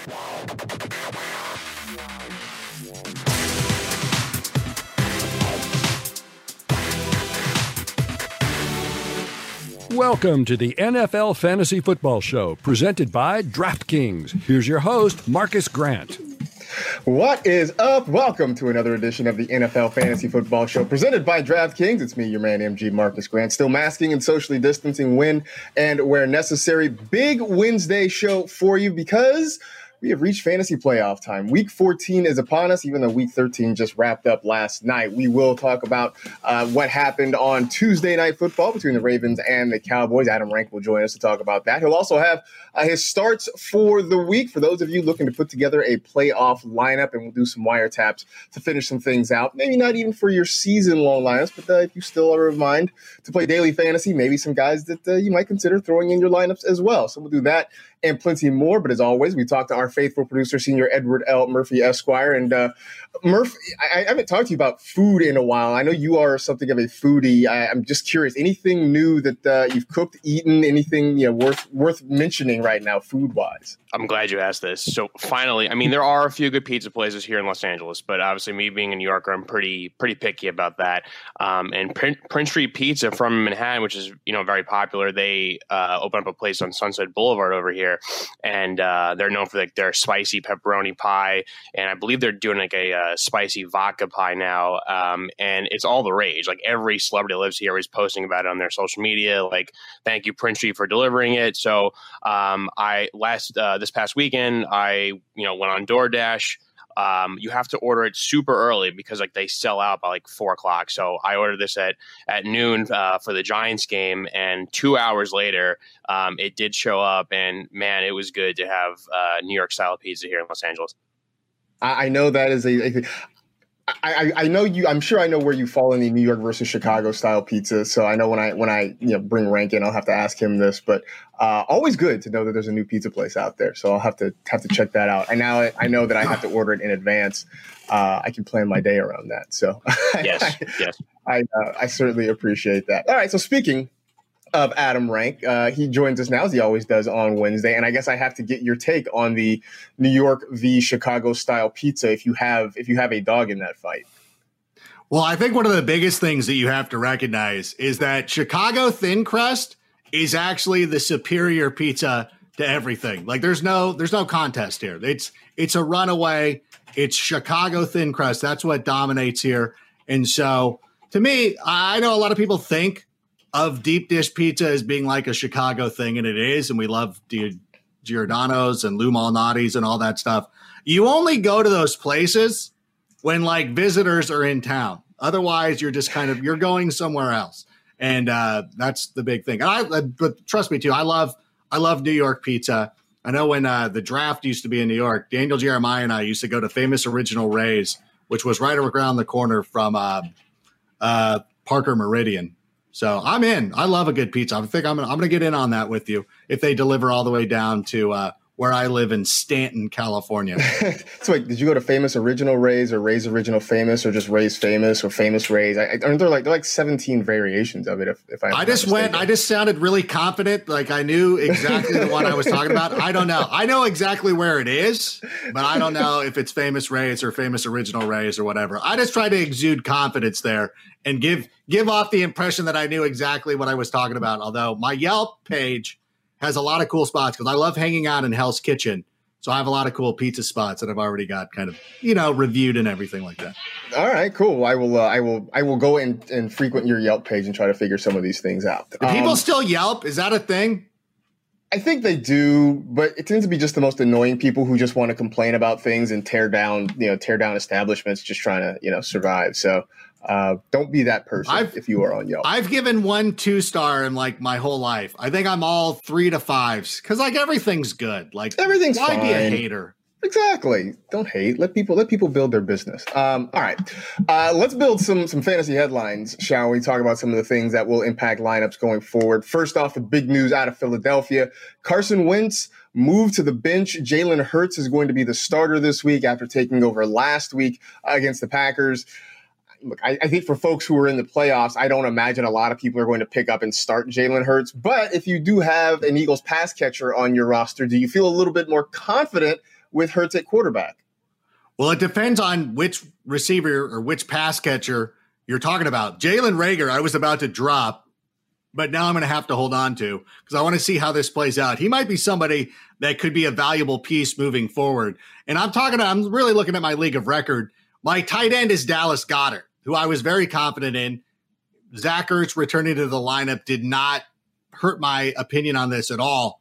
Welcome to the NFL Fantasy Football Show, presented by DraftKings. Here's your host, Marcus Grant. What is up? Welcome to another edition of the NFL Fantasy Football Show, presented by DraftKings. It's me, your man, MG Marcus Grant, still masking and socially distancing when and where necessary. Big Wednesday show for you because we have reached fantasy playoff time. Week 14 is upon us, even though Week 13 just wrapped up last night. We will talk about what happened on Tuesday Night Football between the Ravens and the Cowboys. Adam Rank will join us to talk about that. He'll also have his starts for the week for those of you looking to put together a playoff lineup, and we'll do some wiretaps to finish some things out. Maybe not even for your season-long lineups, but if you still are of mind to play daily fantasy, maybe some guys that you might consider throwing in your lineups as well. So we'll do that and plenty more. But as always, we talk to our faithful producer, Senior Edward L. Murphy, Esquire. And Murph, I haven't talked to you about food in a while. I know you are something of a foodie. I'm just curious, anything new that you've cooked, eaten, anything worth mentioning right now, food-wise? I'm glad you asked this. So finally, I mean, there are a few good pizza places here in Los Angeles, but obviously me being a New Yorker, I'm pretty picky about that. And Prince Street Pizza from Manhattan, which is, very popular, they opened up a place on Sunset Boulevard over here, and they're known for their spicy pepperoni pie, and I believe they're doing a spicy vodka pie now, and it's all the rage. Like every celebrity that lives here is posting about it on their social media, like, thank you, Prince Street, for delivering it. So this past weekend, I went on DoorDash. You have to order it super early because they sell out by 4 o'clock. So I ordered this at noon for the Giants game, and 2 hours later, it did show up. And man, it was good to have New York style pizza here in Los Angeles. I know that is I know you. I'm sure I know where you fall in the New York versus Chicago style pizza. So I know when I bring Rank in, I'll have to ask him this. But always good to know that there's a new pizza place out there. So I'll have to check that out. And now I know that I have to order it in advance. I can plan my day around that. So yes. I certainly appreciate that. All right. So speaking of Adam Rank, he joins us now, as he always does on Wednesday, and I guess I have to get your take on the New York v. Chicago style pizza if you have a dog in that fight. Well, I think one of the biggest things that you have to recognize is that Chicago thin crust is actually the superior pizza to everything. There's no contest here. It's a runaway. It's Chicago thin crust. That's what dominates here. And so to me, I know a lot of people think of deep dish pizza as being like a Chicago thing, and it is, and we love Giordano's and Lou Malnati's and all that stuff. You only go to those places when visitors are in town. Otherwise, you're just you're going somewhere else, and that's the big thing. But trust me too, I love New York pizza. I know when the draft used to be in New York, Daniel Jeremiah and I used to go to Famous Original Ray's, which was right around the corner from Parker Meridian. So I'm in. I love a good pizza. I think I'm going to get in on that with you if they deliver all the way down to where I live in Stanton, California. So wait, did you go to Famous Original Ray's or Ray's Original Famous or just Ray's Famous or Famous Ray's? Aren't there like 17 variations of it? If I just went, I just sounded really confident. I knew exactly the one I was talking about. I don't know. I know exactly where it is, but I don't know if it's Famous Ray's or Famous Original Ray's or whatever. I just try to exude confidence there and give off the impression that I knew exactly what I was talking about. Although my Yelp page has a lot of cool spots because I love hanging out in Hell's Kitchen. So I have a lot of cool pizza spots that I've already got reviewed and everything like that. All right, cool. I will go and frequent your Yelp page and try to figure some of these things out. Do people still Yelp? Is that a thing? I think they do, but it tends to be just the most annoying people who just want to complain about things and tear down establishments just trying to, survive. So don't be that person if you are on Yelp. I've given 1 2-star in my whole life. I think I'm all 3 to 5s because everything's good. Everything's fine. Why be a hater? Exactly. Don't hate. Let people build their business. All right. Let's build some fantasy headlines, shall we? Talk about some of the things that will impact lineups going forward. First off, the big news out of Philadelphia. Carson Wentz moved to the bench. Jalen Hurts is going to be the starter this week after taking over last week against the Packers. Look, I think for folks who are in the playoffs, I don't imagine a lot of people are going to pick up and start Jalen Hurts. But if you do have an Eagles pass catcher on your roster, do you feel a little bit more confident with Hurts at quarterback? Well, it depends on which receiver or which pass catcher you're talking about. Jalen Reagor, I was about to drop, but now I'm going to have to hold on to because I want to see how this plays out. He might be somebody that could be a valuable piece moving forward. And I'm really looking at my league of record. My tight end is Dallas Goedert, who I was very confident in. Zach Ertz returning to the lineup did not hurt my opinion on this at all.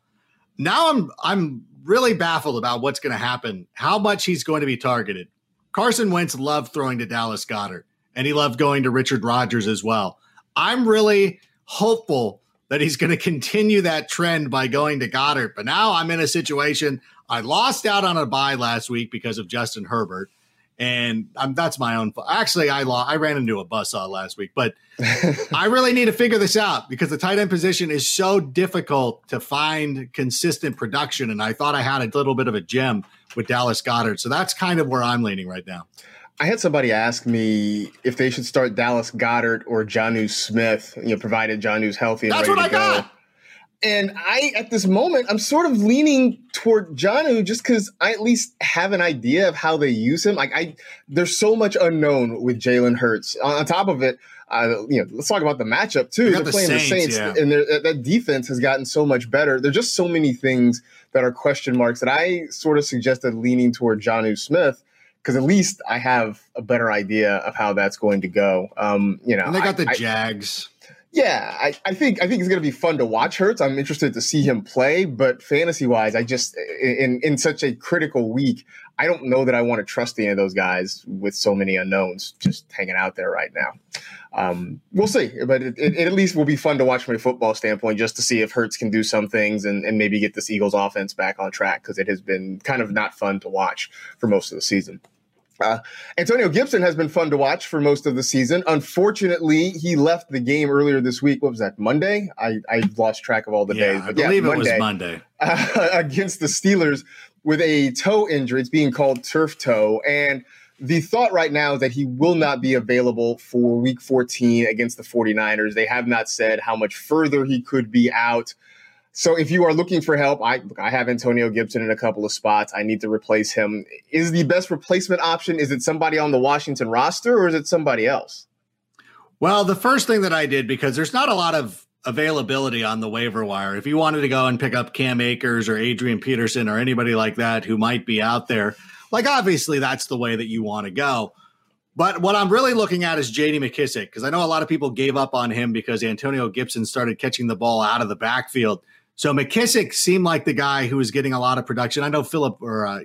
Now I'm really baffled about what's going to happen, how much he's going to be targeted. Carson Wentz loved throwing to Dallas Goedert, and he loved going to Richard Rodgers as well. I'm really hopeful that he's going to continue that trend by going to Goddard. But now I'm in a situation. I lost out on a bye last week because of Justin Herbert. And that's my own fault. Actually, I ran into a buzzsaw last week, but I really need to figure this out because the tight end position is so difficult to find consistent production. And I thought I had a little bit of a gem with Dallas Goedert. So that's kind of where I'm leaning right now. I had somebody ask me if they should start Dallas Goedert or Jonnu Smith, provided Jonnu's healthy and that's ready what to I go. got. And at this moment, I'm sort of leaning toward Jonnu just because I at least have an idea of how they use him. There's so much unknown with Jalen Hurts. On top of it, let's talk about the matchup too. They're playing the Saints, yeah. And that defense has gotten so much better. There's just so many things that are question marks that I sort of suggested leaning toward Jonnu Smith because at least I have a better idea of how that's going to go. And they got the Jags. Yeah, I think it's going to be fun to watch Hurts. I'm interested to see him play, but fantasy-wise, I just in such a critical week, I don't know that I want to trust any of those guys with so many unknowns just hanging out there right now. We'll see, but it at least will be fun to watch from a football standpoint just to see if Hurts can do some things and maybe get this Eagles offense back on track because it has been kind of not fun to watch for most of the season. Antonio Gibson has been fun to watch for most of the season. Unfortunately, he left the game earlier this week. What was that, Monday? I lost track of all the days. But I believe it was Monday. Against the Steelers with a toe injury. It's being called turf toe. And the thought right now is that he will not be available for Week 14 against the 49ers. They have not said how much further he could be out. So if you are looking for help, I have Antonio Gibson in a couple of spots. I need to replace him. Is the best replacement option, is it somebody on the Washington roster or is it somebody else? Well, the first thing that I did, because there's not a lot of availability on the waiver wire, if you wanted to go and pick up Cam Akers or Adrian Peterson or anybody like that who might be out there, obviously that's the way that you want to go. But what I'm really looking at is J.D. McKissic, because I know a lot of people gave up on him because Antonio Gibson started catching the ball out of the backfield. So McKissic seemed like the guy who was getting a lot of production. I know Peyton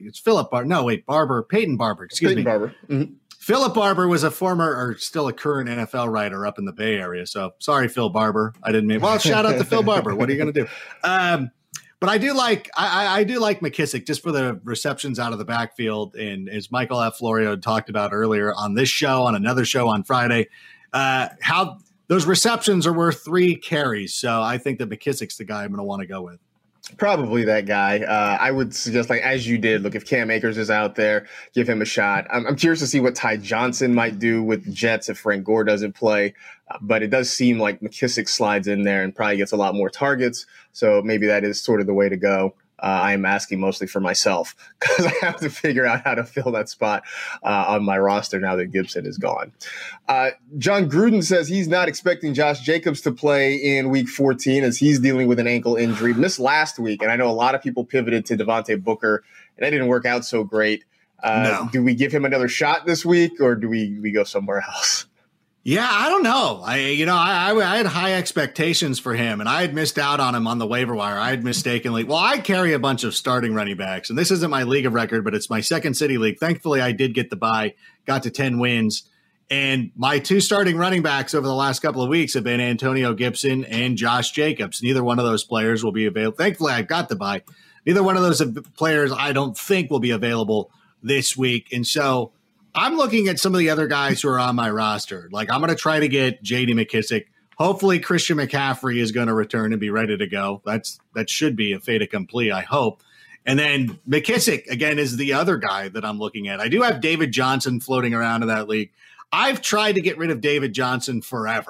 Barber. Mm-hmm. Philip Barber was a former or still a current NFL writer up in the Bay Area. So sorry, Phil Barber. I didn't mean, shout out to Phil Barber. What are you going to do? But I do like McKissic just for the receptions out of the backfield. And as Michael F. Florio talked about earlier on this show, on another show on Friday, how those receptions are worth 3 carries. So I think that McKissic's the guy I'm going to want to go with. Probably that guy. I would suggest, as you did, look, if Cam Akers is out there, give him a shot. I'm curious to see what Ty Johnson might do with the Jets if Frank Gore doesn't play. But it does seem like McKissic slides in there and probably gets a lot more targets. So maybe that is sort of the way to go. I am asking mostly for myself because I have to figure out how to fill that spot on my roster now that Gibson is gone. John Gruden says he's not expecting Josh Jacobs to play in Week 14 as he's dealing with an ankle injury. Missed last week, and I know a lot of people pivoted to Devontae Booker, and that didn't work out so great. No. Do we give him another shot this week, or do we go somewhere else? Yeah, I don't know. I had high expectations for him, and I had missed out on him on the waiver wire. I had mistakenly. Well, I carry a bunch of starting running backs, and this isn't my league of record, but it's my second city league. Thankfully, I did get the bye, got to 10 wins, and my 2 starting running backs over the last couple of weeks have been Antonio Gibson and Josh Jacobs. Neither one of those players will be available. Thankfully, I got the bye. Neither one of those players I don't think will be available this week, and so I'm looking at some of the other guys who are on my roster. I'm going to try to get J.D. McKissic. Hopefully Christian McCaffrey is going to return and be ready to go. That should be a fait accompli, I hope. And then McKissic, again, is the other guy that I'm looking at. I do have David Johnson floating around in that league. I've tried to get rid of David Johnson forever.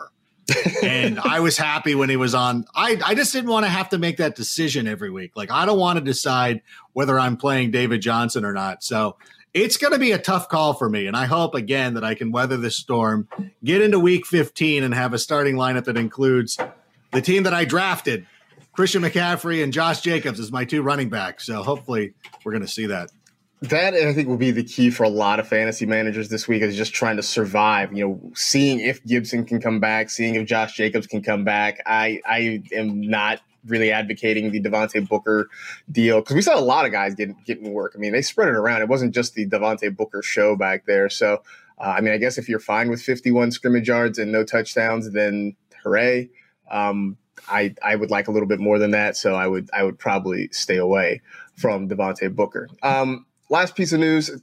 And I was happy when he was on. I just didn't want to have to make that decision every week. Like, I don't want to decide whether I'm playing David Johnson or not. So it's going to be a tough call for me. And I hope, again, that I can weather this storm, get into week 15 and have a starting lineup that includes the team that I drafted, Christian McCaffrey and Josh Jacobs as my 2 running backs. So hopefully we're going to see that. That, I think, will be the key for a lot of fantasy managers this week, is just trying to survive, seeing if Gibson can come back, seeing if Josh Jacobs can come back. I am not really advocating the Devontae Booker deal, because we saw a lot of guys getting work. I mean, they spread it around. It wasn't just the Devontae Booker show back there. So, I guess if you're fine with 51 scrimmage yards and no touchdowns, then hooray. I would like a little bit more than that, so I would probably stay away from Devontae Booker. Last piece of news: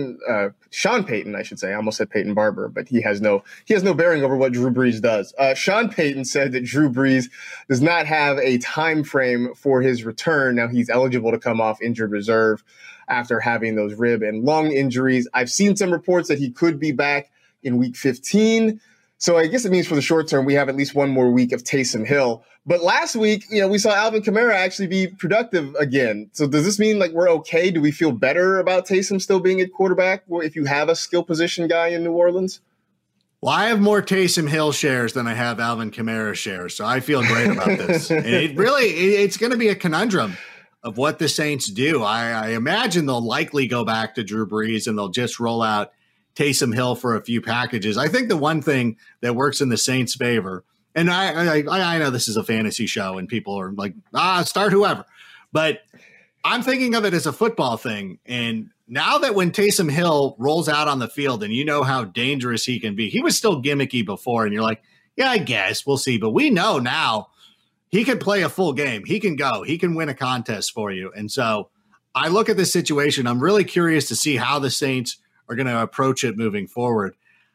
Sean Payton, I should say. I almost said Peyton Barber, but he has no bearing over what Drew Brees does. Sean Payton said that Drew Brees does not have a time frame for his return. Now, he's eligible to come off injured reserve after having those rib and lung injuries. I've seen some reports that he could be back in week 15. So I guess it means for the short term, we have at least one more week of Taysom Hill. But last week, we saw Alvin Kamara actually be productive again. So does this mean we're okay? Do we feel better about Taysom still being at quarterback if you have a skill position guy in New Orleans? Well, I have more Taysom Hill shares than I have Alvin Kamara shares, so I feel great about this. And it's going to be a conundrum of what the Saints do. I imagine they'll likely go back to Drew Brees and they'll just roll out Taysom Hill for a few packages. I think the one thing that works in the Saints' favor, and I know this is a fantasy show and people are like, start whoever. But I'm thinking of it as a football thing. And now that when Taysom Hill rolls out on the field and you know how dangerous he can be, he was still gimmicky before. And you're like, yeah, I guess we'll see. But we know now he can play a full game. He can go. He can win a contest for you. And so I look at this situation. I'm really curious to see how the Saints are going to approach it moving forward.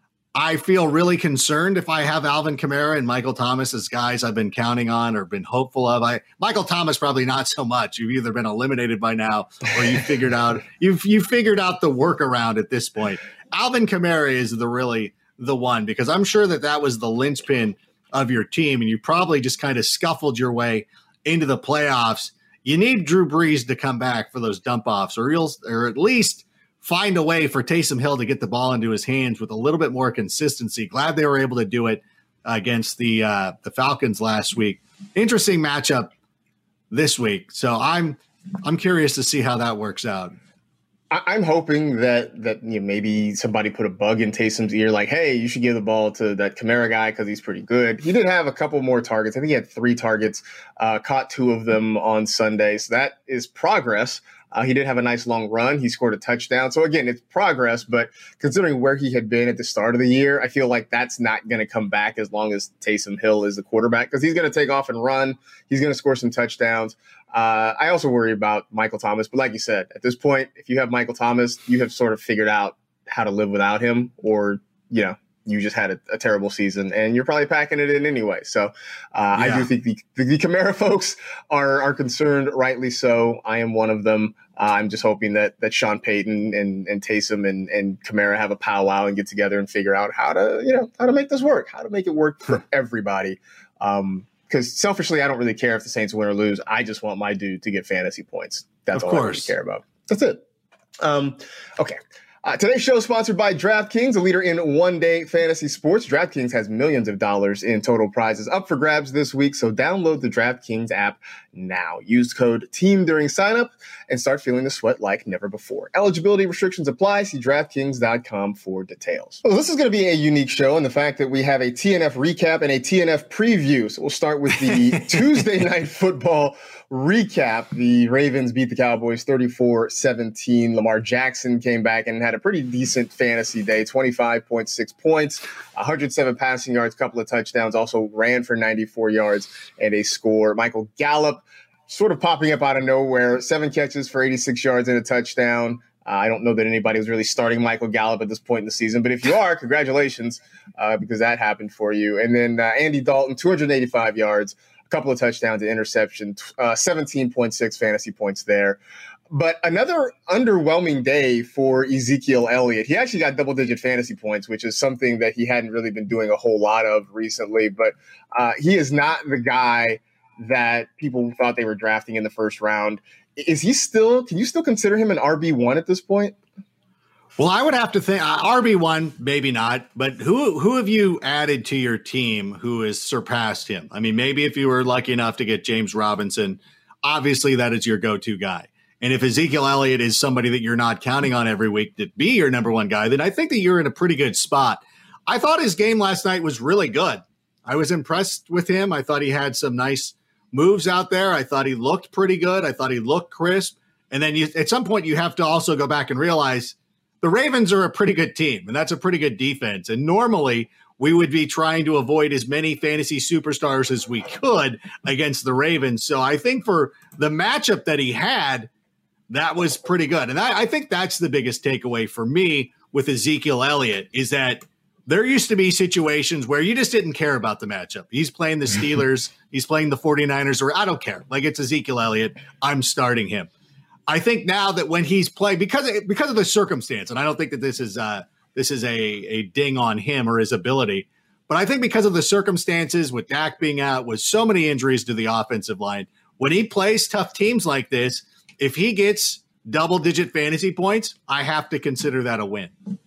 I feel really concerned if I have Alvin Kamara and Michael Thomas as guys I've been counting on or been hopeful of. Michael Thomas probably not so much. You've either been eliminated by now or you figured out you've figured out the workaround at this point. Alvin Kamara is the one, because I'm sure that was the linchpin of your team, and you probably just kind of scuffled your way into the playoffs. You need Drew Brees to come back for those dump offs, or at least find a way for Taysom Hill to get the ball into his hands with a little bit more consistency. Glad they were able to do it against the Falcons last week. Interesting matchup this week. So I'm curious to see how that works out. I'm hoping that maybe somebody put a bug in Taysom's ear, like, hey, you should give the ball to that Kamara guy because he's pretty good. He did have a couple more targets. I think he had 3 targets, caught 2 of them on Sunday. So that is progress. He did have a nice long run. He scored a touchdown. So, again, it's progress. But considering where he had been at the start of the year, I feel like that's not going to come back as long as Taysom Hill is the quarterback, because he's going to take off and run. He's going to score some touchdowns. I also worry about Michael Thomas. But like you said, at this point, if you have Michael Thomas, you have sort of figured out how to live without him, or, you just had a terrible season and you're probably packing it in anyway. So I do think the Kamara folks are concerned, rightly so. I am one of them. I'm just hoping that Sean Payton and Taysom and Kamara have a powwow and get together and figure out how to make this work, how to make it work for everybody. Because selfishly, I don't really care if the Saints win or lose. I just want my dude to get fantasy points. That's all I really care about. That's it. Okay. Today's show is sponsored by DraftKings, a leader in one-day fantasy sports. DraftKings has millions of dollars in total prizes up for grabs this week, so download the DraftKings app now. Use code TEAM during sign-up and start feeling the sweat like never before. Eligibility restrictions apply. See DraftKings.com for details. Well, this is going to be a unique show in the fact that we have a TNF recap and a TNF preview. So we'll start with the Tuesday Night Football recap. The Ravens beat the Cowboys 34-17. Lamar Jackson came back and had a pretty decent fantasy day, 25.6 points, 107 passing yards, couple of touchdowns, also ran for 94 yards and a score. Michael Gallup sort of popping up out of nowhere, 7 catches for 86 yards and a touchdown. I don't know that anybody was really starting Michael Gallup at this point in the season, but if you are, congratulations, because that happened for you. And then Andy Dalton, 285 yards, a couple of touchdowns and interception, 17.6 fantasy points there. But another underwhelming day for Ezekiel Elliott. He actually got double-digit fantasy points, which is something that he hadn't really been doing a whole lot of recently. But he is not the guy that people thought they were drafting in the first round. Is he still? Can you still consider him an RB1 at this point? Well, I would have to think RB1, maybe not. But who have you added to your team who has surpassed him? I mean, maybe if you were lucky enough to get James Robinson, obviously that is your go-to guy. And if Ezekiel Elliott is somebody that you're not counting on every week to be your number one guy, then I think that you're in a pretty good spot. I thought his game last night was really good. I was impressed with him. I thought he had some nice moves out there. I thought he looked pretty good. I thought he looked crisp. And then at some point you have to also go back and realize the Ravens are a pretty good team, and that's a pretty good defense. And normally we would be trying to avoid as many fantasy superstars as we could against the Ravens. So I think for the matchup that he had, that was pretty good. And I think that's the biggest takeaway for me with Ezekiel Elliott is that there used to be situations where you just didn't care about the matchup. He's playing the Steelers, he's playing the 49ers, or I don't care. Like, it's Ezekiel Elliott, I'm starting him. I think now that when he's playing, because of the circumstance, and I don't think that this is a ding on him or his ability, but I think because of the circumstances with Dak being out, with so many injuries to the offensive line, when he plays tough teams like this, if he gets double-digit fantasy points, I have to consider that a win.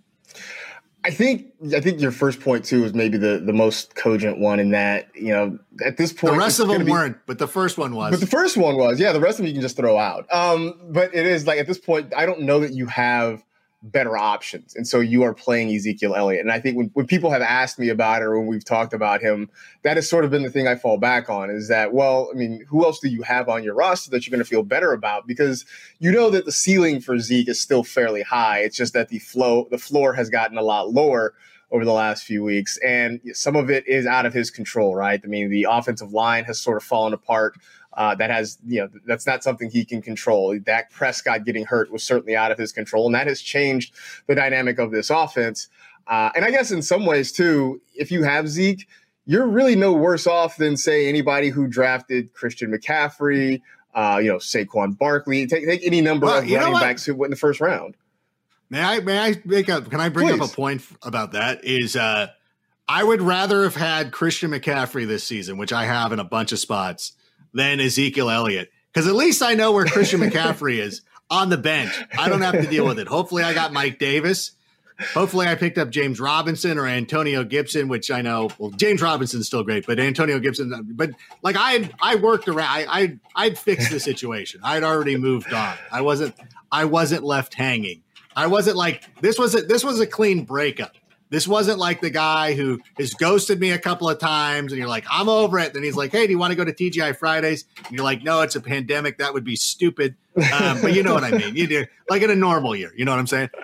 I think your first point too is maybe the most cogent one in that, at this point the rest of them weren't, but the first one was. But the first one was, yeah. The rest of them you can just throw out. But it is like at this point, I don't know that you have better options, and so you are playing Ezekiel Elliott. And I think when people have asked me about it or when we've talked about him, that has sort of been the thing I fall back on is that, well, I mean, who else do you have on your roster that you're going to feel better about? Because you know that the ceiling for Zeke is still fairly high. It's just that the floor has gotten a lot lower over the last few weeks, and some of it is out of his control, right? I mean, the offensive line has sort of fallen apart. That's not something he can control. Dak Prescott getting hurt was certainly out of his control, and that has changed the dynamic of this offense. And I guess in some ways, too, if you have Zeke, you're really no worse off than, say, anybody who drafted Christian McCaffrey, Saquon Barkley. Take any number of running backs who went in the first round. Can I bring Please. up a point about that? Is I would rather have had Christian McCaffrey this season, which I have in a bunch of spots, than Ezekiel Elliott. Because at least I know where Christian McCaffrey is on the bench. I don't have to deal with it. Hopefully I got Mike Davis. Hopefully I picked up James Robinson or Antonio Gibson, which I know, well, James Robinson's still great, but Antonio Gibson, but like I worked around, I'd fixed the situation. I'd already moved on. I wasn't left hanging. I wasn't like, this was a clean breakup. This wasn't like the guy who has ghosted me a couple of times and you're like, I'm over it. Then he's like, hey, do you want to go to TGI Fridays? And you're like, no, it's a pandemic. That would be stupid. But you know what I mean? You do, like in a normal year. You know what I'm saying?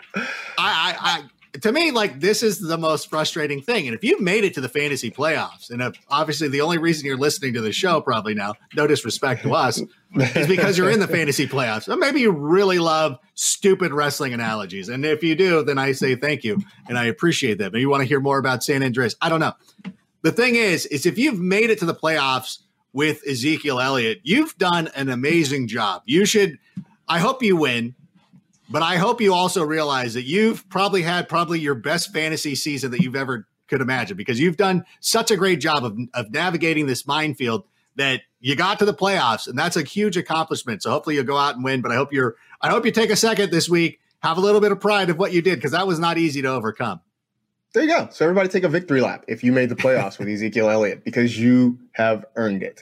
To me, like, this is the most frustrating thing. And if you've made it to the fantasy playoffs, and obviously the only reason you're listening to the show probably now, no disrespect to us, is because you're in the fantasy playoffs. Or maybe you really love stupid wrestling analogies. And if you do, then I say thank you. And I appreciate that. Maybe you want to hear more about San Andreas. I don't know. The thing is if you've made it to the playoffs with Ezekiel Elliott, you've done an amazing job. I hope you win. But I hope you also realize that you've probably had your best fantasy season that you've ever could imagine, because you've done such a great job of navigating this minefield that you got to the playoffs, and that's a huge accomplishment. So hopefully you'll go out and win. But I hope you take a second this week, have a little bit of pride of what you did, because that was not easy to overcome. There you go. So everybody take a victory lap if you made the playoffs with Ezekiel Elliott, because you have earned it.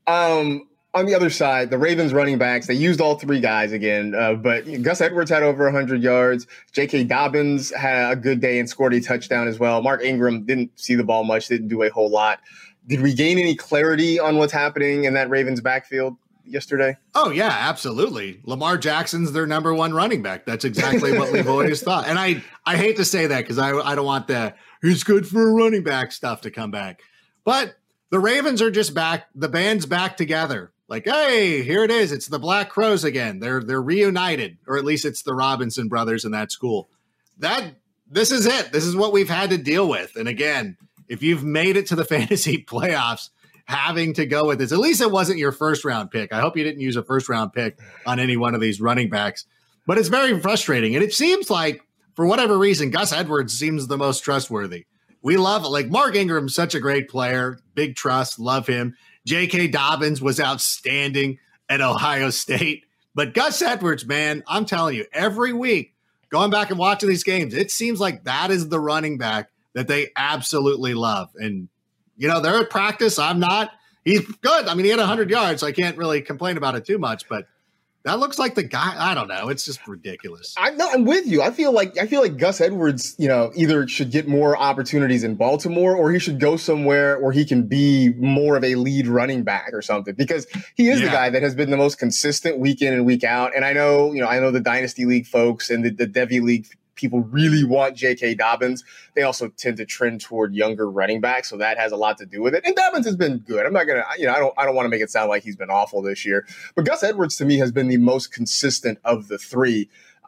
On the other side, the Ravens running backs, they used all three guys again, but Gus Edwards had over 100 yards. J.K. Dobbins had a good day and scored a touchdown as well. Mark Ingram didn't see the ball much, didn't do a whole lot. Did we gain any clarity on what's happening in that Ravens backfield yesterday? Oh, yeah, absolutely. Lamar Jackson's their number one running back. That's exactly what we've always thought. And I hate to say that because I don't want the "he's good for a running back" stuff to come back. But the Ravens are just back. The band's back together. Like, hey, here it is. It's the Black Crows again. They're reunited, or at least it's the Robinson brothers in that school. This is it. This is what we've had to deal with. And again, if you've made it to the fantasy playoffs, having to go with this. At least it wasn't your first round pick. I hope you didn't use a first round pick on any one of these running backs. But it's very frustrating. And it seems like, for whatever reason, Gus Edwards seems the most trustworthy. We love it. Like, Mark Ingram's such a great player. Big trust. Love him. J.K. Dobbins was outstanding at Ohio State. But Gus Edwards, man, I'm telling you, every week, going back and watching these games, it seems like that is the running back that they absolutely love. And, you know, they're at practice. I'm not. He's good. I mean, he had 100 yards, so I can't really complain about it too much. But that looks like the guy. I don't know. It's just ridiculous. I'm with you. I feel like Gus Edwards, you know, either should get more opportunities in Baltimore or he should go somewhere where he can be more of a lead running back or something, because he is the guy that has been the most consistent week in and week out. And I know the Dynasty League folks and the Devy League people really want J.K. Dobbins. They also tend to trend toward younger running backs, so that has a lot to do with it. And Dobbins has been good. I'm not gonna, I don't want to make it sound like he's been awful this year. But Gus Edwards to me has been the most consistent of the three.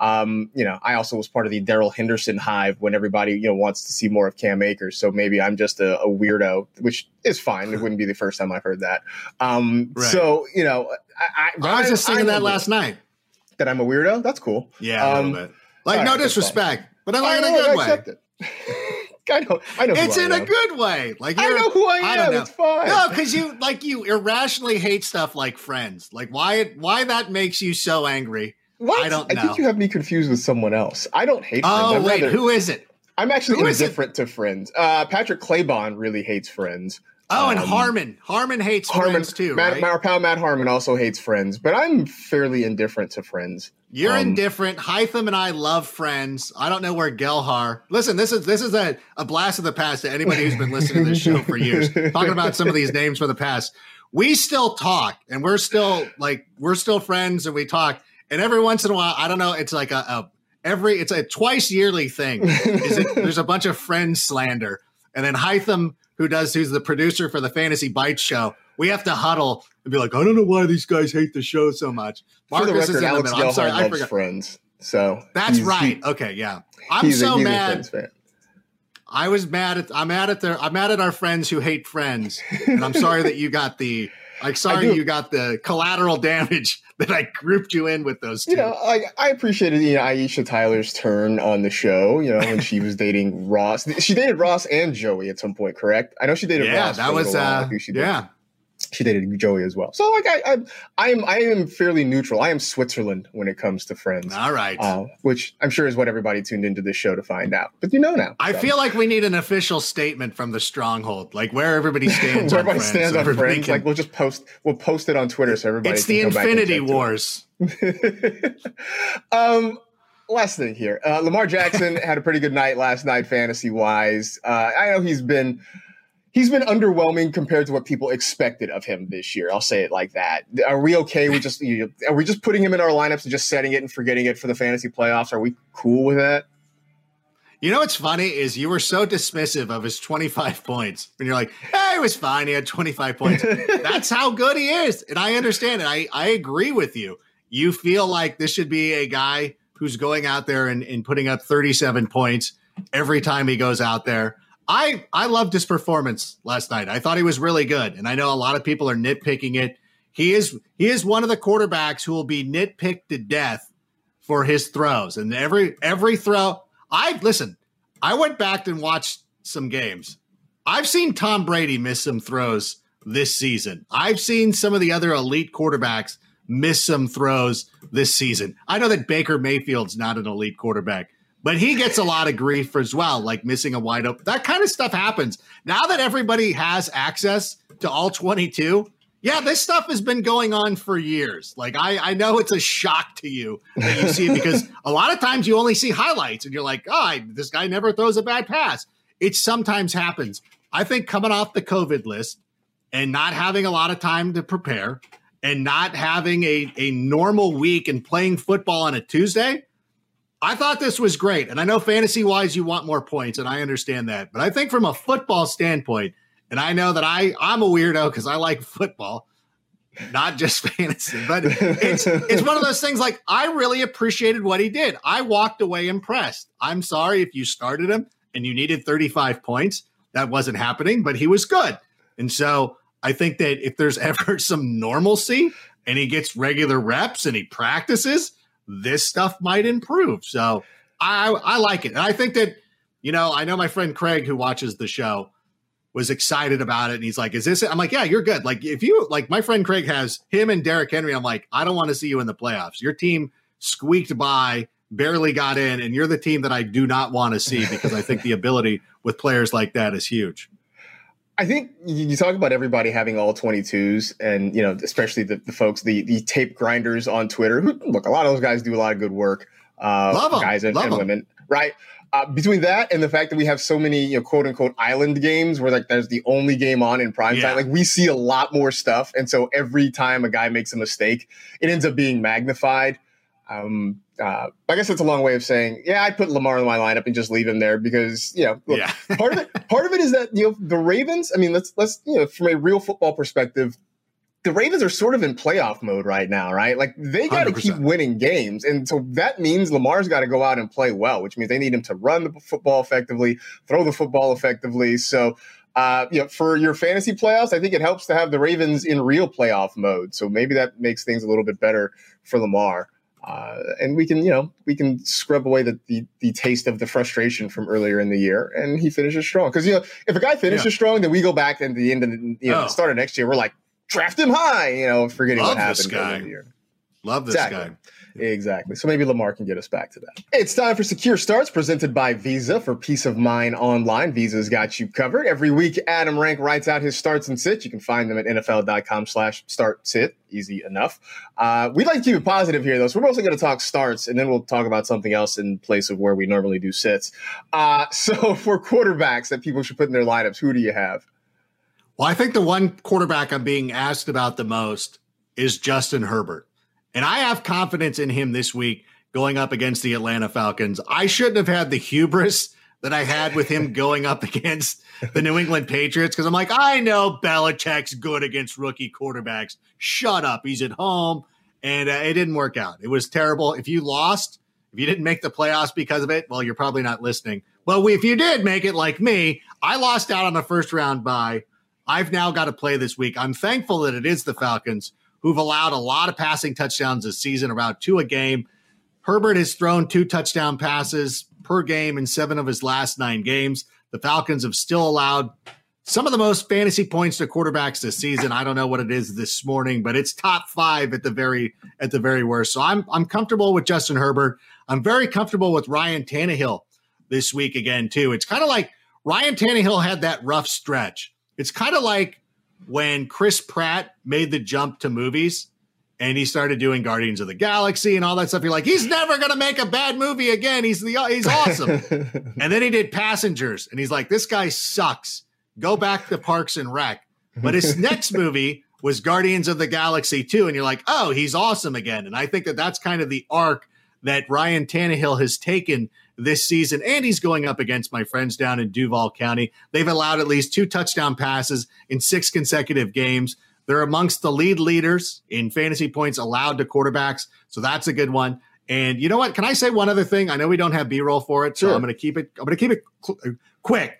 I also was part of the Darrell Henderson hive when everybody wants to see more of Cam Akers. So maybe I'm just a weirdo, which is fine. It wouldn't be the first time I've heard that. Right. So I was just singing that last night. That I'm a weirdo. That's cool. Yeah, a little bit. Like, no disrespect, but I in a good way. Accept it. I know. It's in a good way. Like, I know who I am. It's fine. No, because you irrationally hate stuff like Friends. Like, why that makes you so angry? What? I don't know. I think you have me confused with someone else. I don't hate Friends. Oh, wait, who is it? I'm actually indifferent to Friends. Patrick Claybon really hates Friends. Oh, and Harmon hates Friends too, right? Our pal Matt Harmon also hates Friends, but I'm fairly indifferent to Friends. You're indifferent. Hytham and I love Friends. I don't know where Gelhar. Listen, this is a blast of the past to anybody who's been listening to this show for years. Talking about some of these names from the past. We still talk, and we're still friends, and we talk. And every once in a while, I don't know, it's like it's a twice yearly thing. There's a bunch of Friends slander, and then Hytham, who's the producer for the Fantasy Bites show, we have to huddle and be like, I don't know why these guys hate the show so much. Marcus for the record, Alex Gelhar loves Friends. So that's right. Okay, yeah. I'm so mad. I'm mad at our friends who hate Friends, and I'm sorry that you got the collateral damage that I grouped you in with those two. I appreciated Aisha Tyler's turn on the show, when she was dating Ross. She dated Ross and Joey at some point, correct? I know she dated Ross. That was she dated Joey as well. So I am fairly neutral. I am Switzerland when it comes to Friends. All right. Which I'm sure is what everybody tuned into this show to find out. But now. I feel like we need an official statement from the Stronghold, like where everybody stands on Friends. Stands on Friends. Like we'll post it on Twitter so everybody it's the Infinity Wars. Last thing here. Lamar Jackson had a pretty good night last night fantasy-wise. I know he's been underwhelming compared to what people expected of him this year. I'll say it like that. Are we okay with are we just putting him in our lineups and just setting it and forgetting it for the fantasy playoffs? Are we cool with that? You know what's funny is you were so dismissive of his 25 points. And you're like, hey, it was fine. He had 25 points. That's how good he is. And I understand it. I agree with you. You feel like this should be a guy who's going out there and putting up 37 points every time he goes out there. I loved his performance last night. I thought he was really good. And I know a lot of people are nitpicking it. He is one of the quarterbacks who will be nitpicked to death for his throws. And every throw, I went back and watched some games. I've seen Tom Brady miss some throws this season. I've seen some of the other elite quarterbacks miss some throws this season. I know that Baker Mayfield's not an elite quarterback, but he gets a lot of grief as well, like missing a wide open. That kind of stuff happens. Now that everybody has access to all 22, this stuff has been going on for years. Like, I know it's a shock to you that you see it because a lot of times you only see highlights and you're like, this guy never throws a bad pass. It sometimes happens. I think coming off the COVID list and not having a lot of time to prepare and not having a normal week and playing football on a Tuesday, I thought this was great. And I know fantasy-wise you want more points, and I understand that. But I think from a football standpoint, and I know that I'm a weirdo because I like football, not just fantasy. But it's one of those things like I really appreciated what he did. I walked away impressed. I'm sorry if you started him and you needed 35 points. That wasn't happening, but he was good. And so I think that if there's ever some normalcy and he gets regular reps and he practices, this stuff might improve. So I like it. And I think that, I know my friend Craig, who watches the show, was excited about it. And he's like, is this it? I'm like, yeah, you're good. Like, if you, like, my friend Craig has him and Derrick Henry. I'm like, I don't want to see you in the playoffs. Your team squeaked by, barely got in, and you're the team that I do not want to see, because I think the ability with players like that is huge. I think you talk about everybody having all 22s, and, especially the folks, the tape grinders on Twitter, who, look, a lot of those guys do a lot of good work. Love them. Guys and Love them. women, right? Between that and the fact that we have so many, quote unquote, island games where, like, there's the only game on in prime time, like, we see a lot more stuff. And so every time a guy makes a mistake, it ends up being magnified. I guess it's a long way of saying, I'd put Lamar in my lineup and just leave him there, because, look, part of it is that, the Ravens, I mean, let's from a real football perspective, the Ravens are sort of in playoff mode right now, right? Like, they got to keep winning games. And so that means Lamar's got to go out and play well, which means they need him to run the football effectively, throw the football effectively. So, for your fantasy playoffs, I think it helps to have the Ravens in real playoff mode. So maybe that makes things a little bit better for Lamar. And we can scrub away the taste of the frustration from earlier in the year, and he finishes strong. Because, if a guy finishes strong, then we go back at the end of the start of next year, we're like, draft him high, forgetting what happened earlier in the year. Love this guy. Exactly. So maybe Lamar can get us back to that. It's time for Secure Starts, presented by Visa. For peace of mind online, Visa's got you covered. Every week, Adam Rank writes out his starts and sits. You can find them at NFL.com/start-sit. Easy enough. We'd like to keep it positive here, though. So we're mostly going to talk starts, and then we'll talk about something else in place of where we normally do sits. So for quarterbacks that people should put in their lineups, who do you have? Well, I think the one quarterback I'm being asked about the most is Justin Herbert. And I have confidence in him this week going up against the Atlanta Falcons. I shouldn't have had the hubris that I had with him going up against the New England Patriots, because I'm like, I know Belichick's good against rookie quarterbacks. Shut up. He's at home. And it didn't work out. It was terrible. If you lost, if you didn't make the playoffs because of it, well, you're probably not listening. Well, if you did make it like me, I lost out on the first round bye. I've now got to play this week. I'm thankful that it is the Falcons, who've allowed a lot of passing touchdowns this season, around 2 a game. Herbert has thrown 2 touchdown passes per game in 7 of his last 9 games. The Falcons have still allowed some of the most fantasy points to quarterbacks this season. I don't know what it is this morning, but it's top 5 at the very worst. So I'm comfortable with Justin Herbert. I'm very comfortable with Ryan Tannehill this week again, too. It's kind of like Ryan Tannehill had that rough stretch. It's kind of like when Chris Pratt made the jump to movies and he started doing Guardians of the Galaxy and all that stuff. You're like, he's never going to make a bad movie again. He's awesome. And then he did Passengers and he's like, this guy sucks. Go back to Parks and Rec. But his next movie was Guardians of the Galaxy 2. And you're like, oh, he's awesome again. And I think that that's kind of the arc that Ryan Tannehill has taken this season. And he's going up against my friends down in Duval County. They've allowed at least 2 touchdown passes in 6 consecutive games. They're amongst the lead leaders in fantasy points allowed to quarterbacks. So that's a good one. And you know what? Can I say one other thing? I know we don't have B-roll for it, so sure. I'm going to keep it quick.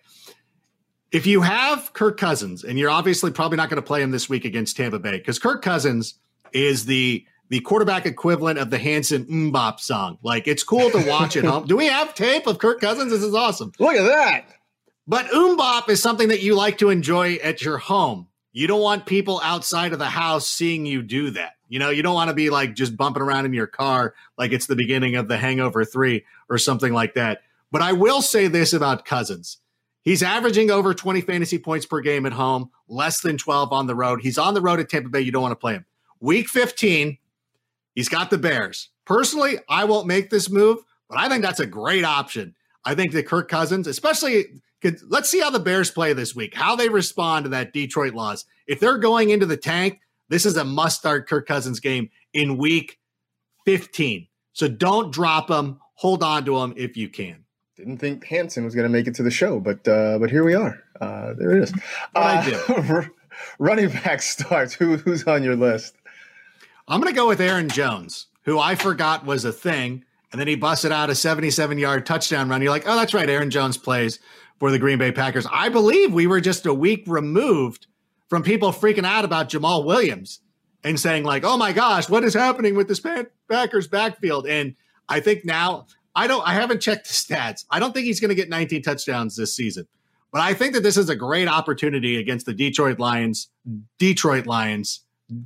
If you have Kirk Cousins, and you're obviously probably not going to play him this week against Tampa Bay, because Kirk Cousins is the quarterback equivalent of the Hanson Mbop song. Like, it's cool to watch at home. Do we have tape of Kirk Cousins? This is awesome. Look at that. But Mbop is something that you like to enjoy at your home. You don't want people outside of the house seeing you do that. You know, you don't want to be like just bumping around in your car like it's the beginning of The Hangover 3 or something like that. But I will say this about Cousins. He's averaging over 20 fantasy points per game at home, less than 12 on the road. He's on the road at Tampa Bay. You don't want to play him. Week 15, he's got the Bears. Personally, I won't make this move, but I think that's a great option. I think that Kirk Cousins, especially, let's see how the Bears play this week, how they respond to that Detroit loss. If they're going into the tank, this is a must-start Kirk Cousins game in week 15. So don't drop him. Hold on to him if you can. Didn't think Hanson was going to make it to the show, but here we are. There it is. I did. Running back starts. Who's on your list? I'm going to go with Aaron Jones, who I forgot was a thing, and then he busted out a 77-yard touchdown run. You're like, oh, that's right. Aaron Jones plays for the Green Bay Packers. I believe we were just a week removed from people freaking out about Jamal Williams and saying like, oh my gosh, what is happening with this Packers backfield? And I think now I haven't checked the stats. I don't think he's going to get 19 touchdowns this season, but I think that this is a great opportunity against the Detroit Lions. Detroit Lions.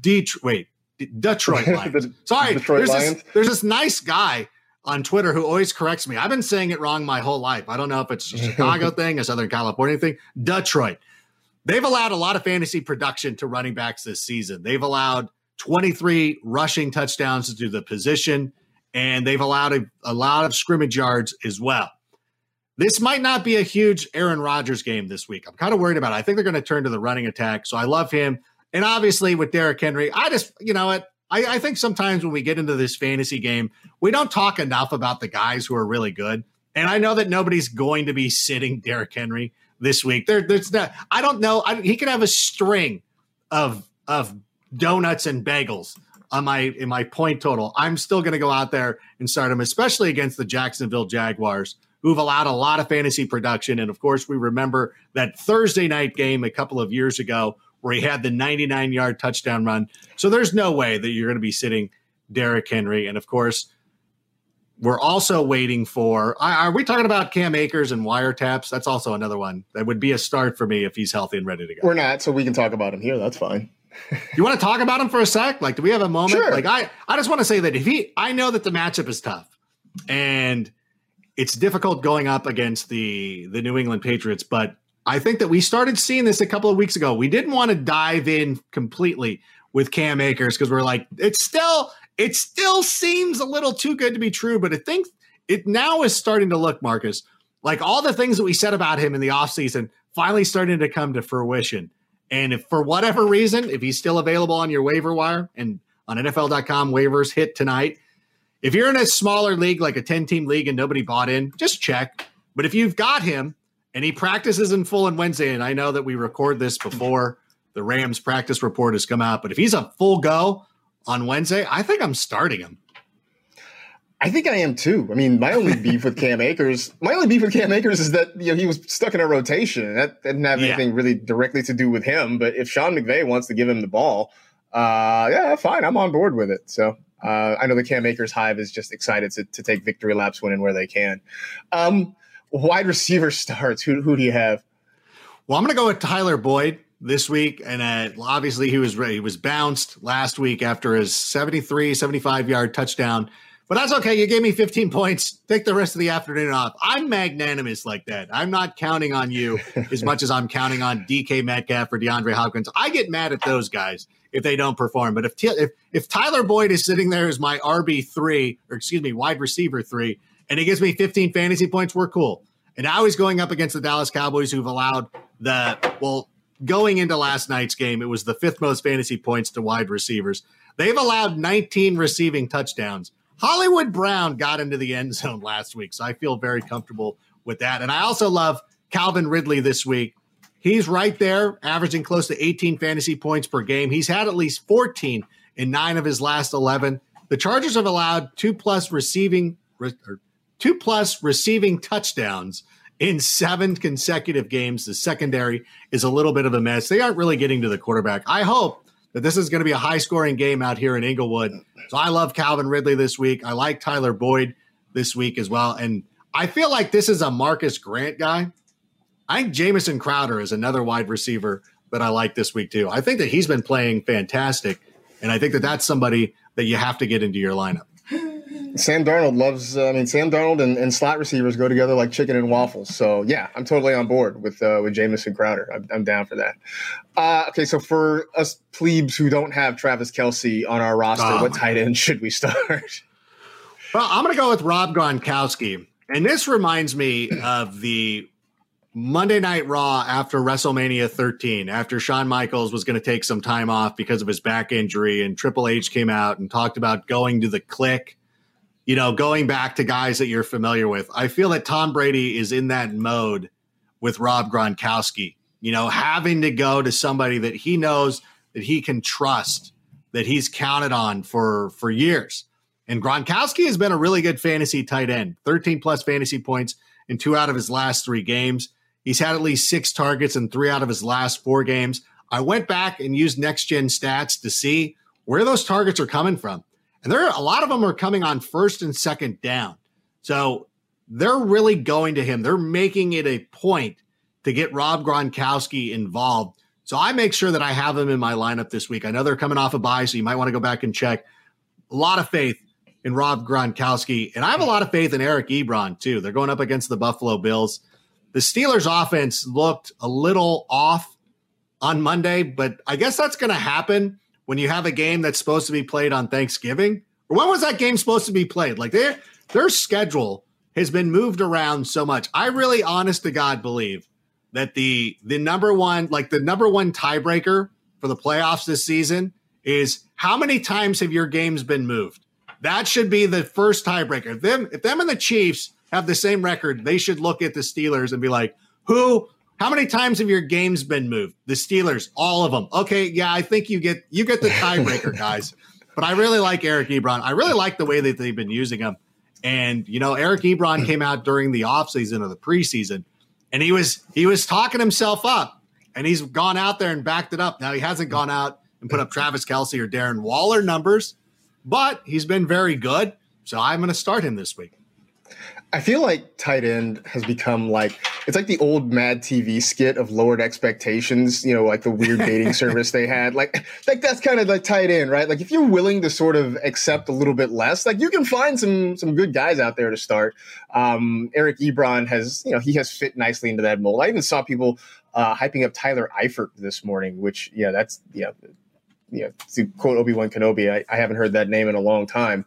Sorry. There's this nice guy on Twitter who always corrects me. I've been saying it wrong my whole life. I don't know if it's a Chicago thing, a Southern California thing. Detroit. They've allowed a lot of fantasy production to running backs this season. They've allowed 23 rushing touchdowns to the position, and they've allowed a lot of scrimmage yards as well. This might not be a huge Aaron Rodgers game this week. I'm kind of worried about it. I think they're going to turn to the running attack, so I love him. And obviously with Derrick Henry, I think sometimes when we get into this fantasy game, we don't talk enough about the guys who are really good. And I know that nobody's going to be sitting Derrick Henry this week. There's not. I don't know. He could have a string of donuts and bagels in my point total. I'm still going to go out there and start him, especially against the Jacksonville Jaguars, who've allowed a lot of fantasy production. And of course, we remember that Thursday night game a couple of years ago where he had the 99-yard touchdown run. So there's no way that you're going to be sitting Derrick Henry. And of course, we're also waiting for, are we talking about Cam Akers and wiretaps? That's also another one that would be a start for me if he's healthy and ready to go. We're not, so we can talk about him here. That's fine. You want to talk about him for a sec? Like, do we have a moment? Sure. Like, I just want to say that I know that the matchup is tough and it's difficult going up against the New England Patriots, but I think that we started seeing this a couple of weeks ago. We didn't want to dive in completely with Cam Akers because we're like, it still seems a little too good to be true, but I think it now is starting to look, Marcus, like all the things that we said about him in the offseason finally starting to come to fruition. And if for whatever reason, if he's still available on your waiver wire and on NFL.com waivers hit tonight, if you're in a smaller league, like a 10-team league and nobody bought in, just check. But if you've got him and he practices in full on Wednesday, and I know that we record this before the Rams practice report has come out, but if he's a full go on Wednesday, I think I'm starting him. I think I am too. I mean, my only beef with Cam Akers is that he was stuck in a rotation. That didn't have anything really directly to do with him. But if Sean McVay wants to give him the ball, fine, I'm on board with it. So I know the Cam Akers hive is just excited to take victory laps when and where they can. Wide receiver starts. Who do you have? Well, I'm going to go with Tyler Boyd this week. And obviously he was bounced last week after his 75-yard touchdown. But that's okay. You gave me 15 points. Take the rest of the afternoon off. I'm magnanimous like that. I'm not counting on you as much as I'm counting on DK Metcalf or DeAndre Hopkins. I get mad at those guys if they don't perform. But if Tyler Boyd is sitting there as my wide receiver 3, and he gives me 15 fantasy points, we're cool. And now he's going up against the Dallas Cowboys, who've allowed going into last night's game, it was the 5th most fantasy points to wide receivers. They've allowed 19 receiving touchdowns. Hollywood Brown got into the end zone last week, so I feel very comfortable with that. And I also love Calvin Ridley this week. He's right there, averaging close to 18 fantasy points per game. He's had at least 14 in 9 of his last 11. The Chargers have allowed 2+ receiving touchdowns in 7 consecutive games. The secondary is a little bit of a mess. They aren't really getting to the quarterback. I hope that this is going to be a high-scoring game out here in Inglewood. So I love Calvin Ridley this week. I like Tyler Boyd this week as well. And I feel like this is a Marcus Grant guy. I think Jamison Crowder is another wide receiver that I like this week too. I think that he's been playing fantastic, and I think that that's somebody that you have to get into your lineup. Sam Darnold and slot receivers go together like chicken and waffles. So, yeah, I'm totally on board with Jamison Crowder. I'm down for that. Okay, so for us plebes who don't have Travis Kelce on our roster, what tight end should we start? Well, I'm going to go with Rob Gronkowski. And this reminds me of the Monday Night Raw after WrestleMania 13, after Shawn Michaels was going to take some time off because of his back injury, and Triple H came out and talked about going to the Click. Going back to guys that you're familiar with. I feel that Tom Brady is in that mode with Rob Gronkowski, having to go to somebody that he knows that he can trust, that he's counted on for years. And Gronkowski has been a really good fantasy tight end, 13+ fantasy points in 2 out of his last 3 games. He's had at least 6 targets in 3 out of his last 4 games. I went back and used Next Gen Stats to see where those targets are coming from. And a lot of them are coming on first and second down. So they're really going to him. They're making it a point to get Rob Gronkowski involved. So I make sure that I have him in my lineup this week. I know they're coming off a bye, so you might want to go back and check. A lot of faith in Rob Gronkowski. And I have a lot of faith in Eric Ebron, too. They're going up against the Buffalo Bills. The Steelers' offense looked a little off on Monday, but I guess that's going to happen when you have a game that's supposed to be played on Thanksgiving. Or when was that game supposed to be played? Like their schedule has been moved around so much. I really, honest to God, believe that the number one tiebreaker for the playoffs this season is how many times have your games been moved? That should be the first tiebreaker. If them and the Chiefs have the same record, they should look at the Steelers and be like, how many times have your games been moved? The Steelers, all of them. Okay, yeah, I think you get the tiebreaker, guys. But I really like Eric Ebron. I really like the way that they've been using him. And, Eric Ebron came out during the offseason or the preseason, and he was talking himself up, and he's gone out there and backed it up. Now, he hasn't gone out and put up Travis Kelce or Darren Waller numbers, but he's been very good. So I'm going to start him this week. I feel like tight end has become it's like the old Mad TV skit of lowered expectations, like the weird dating service they had. Like that's kind of like tight end, right? Like if you're willing to sort of accept a little bit less, like you can find some good guys out there to start. Eric Ebron has, he has fit nicely into that mold. I even saw people hyping up Tyler Eifert this morning, which, that's, to quote Obi-Wan Kenobi, I haven't heard that name in a long time.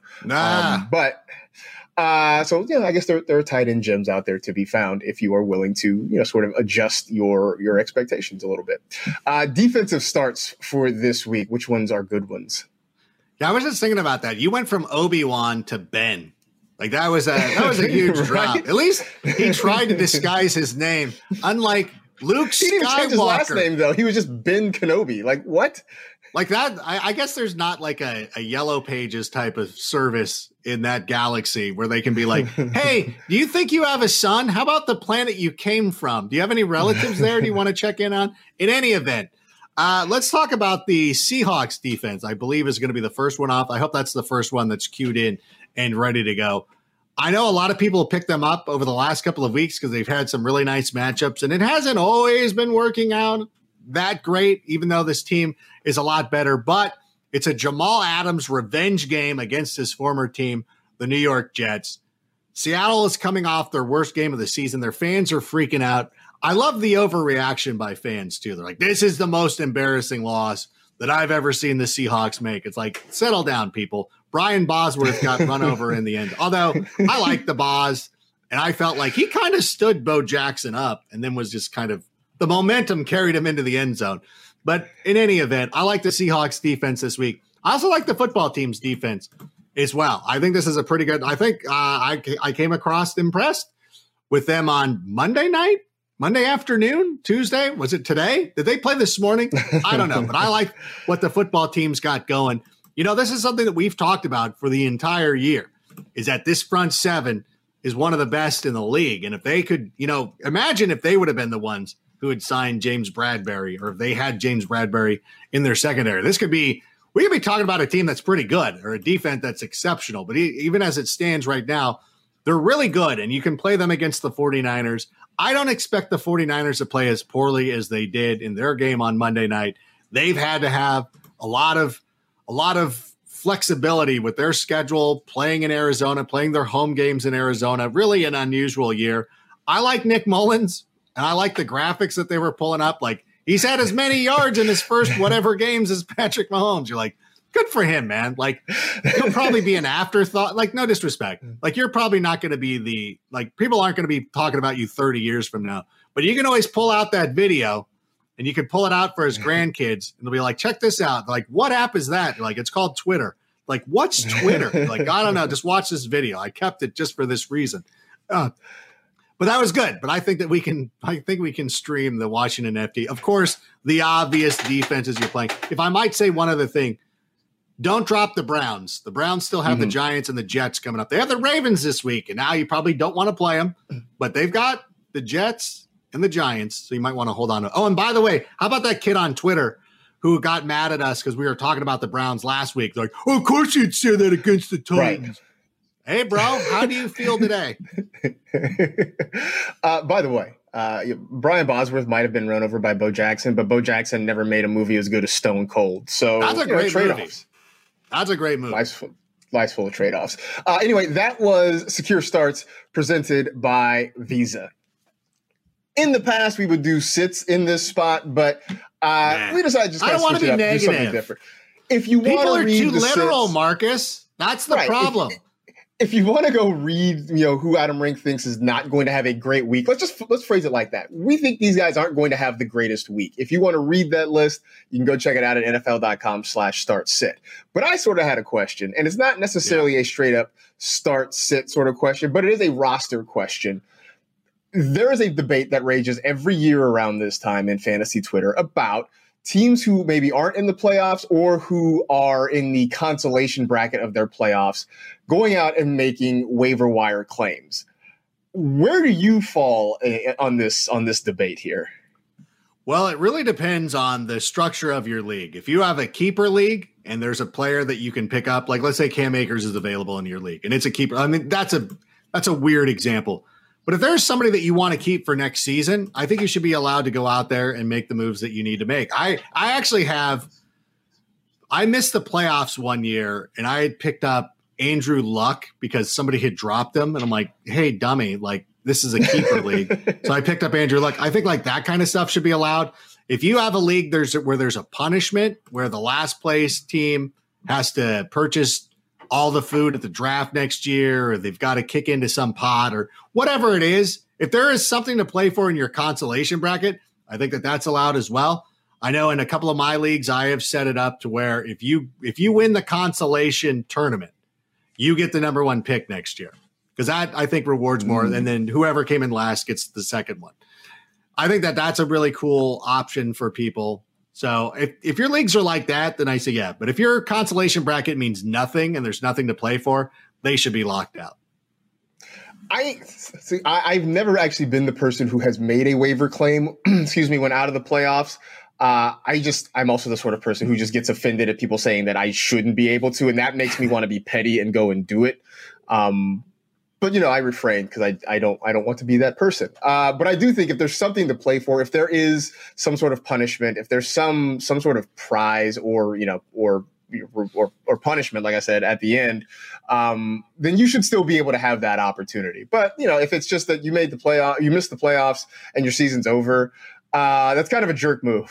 So I guess there are tight end gems out there to be found if you are willing to sort of adjust your expectations a little bit. Defensive starts for this week. Which ones are good ones? Yeah, I was just thinking about that. You went from Obi-Wan to Ben. Like that was a huge drop. At least he tried to disguise his name, unlike Luke Skywalker. He didn't change his last name though. He was just Ben Kenobi. Like what? Like that, I guess there's not like a Yellow Pages type of service in that galaxy where they can be like, hey, do you think you have a son? How about the planet you came from? Do you have any relatives there? Do you want to check in on? In any event, let's talk about the Seahawks defense. I believe is going to be the first one off. I hope that's the first one that's queued in and ready to go. I know a lot of people picked them up over the last couple of weeks because they've had some really nice matchups, and it hasn't always been working out that great, even though this team is a lot better. But it's a Jamal Adams revenge game against his former team, the New York Jets. Seattle is coming off their worst game of the season. Their fans are freaking out. I love the overreaction by fans, too. They're like, this is the most embarrassing loss that I've ever seen the Seahawks make. It's like, settle down, people. Brian Bosworth got run over in the end. Although I like the Boz, and I felt like he kind of stood Bo Jackson up and then was just kind of, the momentum carried him into the end zone. But in any event, I like the Seahawks defense this week. I also like the football team's defense as well. I think this is a pretty good, I think I came across impressed with them on Monday night, Monday afternoon, Tuesday. Was it today? Did they play this morning? I don't know, but I like what the football team's got going. This is something that we've talked about for the entire year, is that this front seven is one of the best in the league. And if they could, imagine if they would have been the ones who had signed James Bradbury, or if they had James Bradbury in their secondary. We could be talking about a team that's pretty good, or a defense that's exceptional. But even as it stands right now, they're really good, and you can play them against the 49ers. I don't expect the 49ers to play as poorly as they did in their game on Monday night. They've had to have a lot of flexibility with their schedule, playing in Arizona, playing their home games in Arizona. Really an unusual year. I like Nick Mullins. And I like the graphics that they were pulling up. Like, he's had as many yards in his first whatever games as Patrick Mahomes. You're like, good for him, man. Like, he'll probably be an afterthought. Like, no disrespect. Like, you're probably not going to be people aren't going to be talking about you 30 years from now. But you can always pull out that video, and you can pull it out for his grandkids. And they'll be like, check this out. They're like, what app is that? Like, it's called Twitter. Like, what's Twitter? Like, I don't know. Just watch this video. I kept it just for this reason. But that was good. But I think we can stream the Washington FD. Of course, the obvious defenses you're playing. If I might say one other thing, don't drop the Browns. The Browns still have the Giants and the Jets coming up. They have the Ravens this week, and now you probably don't want to play them. But they've got the Jets and the Giants, so you might want to hold on to. Oh, and by the way, how about that kid on Twitter who got mad at us because we were talking about the Browns last week? They're like, oh, of course you'd say that against the Titans. Right. Hey, bro, how do you feel today? By the way, Brian Bosworth might have been run over by Bo Jackson, but Bo Jackson never made a movie as good as Stone Cold. So that's a great movie. Trade-offs. That's a great movie. Life's full of trade-offs. Anyway, that was Secure Starts presented by Visa. In the past, we would do sits in this spot, but we decided just to switch it up, do something different. If you want to read too literal, sits, Marcus. That's the problem. If you want to go read, who Adam Rink thinks is not going to have a great week, let's phrase it like that. We think these guys aren't going to have the greatest week. If you want to read that list, you can go check it out at NFL.com/start-sit. But I sort of had a question, and it's not necessarily a straight up start-sit sort of question, but it is a roster question. There is a debate that rages every year around this time in fantasy Twitter about teams who maybe aren't in the playoffs or who are in the consolation bracket of their playoffs going out and making waiver wire claims. Where do you fall on this debate here? Well, it really depends on the structure of your league. If you have a keeper league and there's a player that you can pick up, like let's say Cam Akers is available in your league and it's a keeper. I mean, that's a weird example. But if there's somebody that you want to keep for next season, I think you should be allowed to go out there and make the moves that you need to make. I missed the playoffs one year and I had picked up Andrew Luck because somebody had dropped him. And I'm like, hey, dummy, like this is a keeper league. So I picked up Andrew Luck. I think like that kind of stuff should be allowed. If you have a league where there's a punishment where the last place team has to purchase all the food at the draft next year, or they've got to kick into some pot or whatever it is, if there is something to play for in your consolation bracket, I think that that's allowed as well. I know in a couple of my leagues, I have set it up to where if you win the consolation tournament, you get the number one pick next year. Because that, I think, rewards more. And then whoever came in last gets the second one. I think that that's a really cool option for people. So if your leagues are like that, then I say, yeah. But if your consolation bracket means nothing and there's nothing to play for, they should be locked out. I've never actually been the person who has made a waiver claim, when out of the playoffs. I'm also the sort of person who just gets offended at people saying that I shouldn't be able to. And that makes me want to be petty and go and do it. But, I refrain because I don't want to be that person. But I do think if there's something to play for, if there is some sort of punishment, if there's some sort of prize or punishment, like I said, at the end, then you should still be able to have that opportunity. But, if it's just that you missed the playoffs and your season's over, that's kind of a jerk move.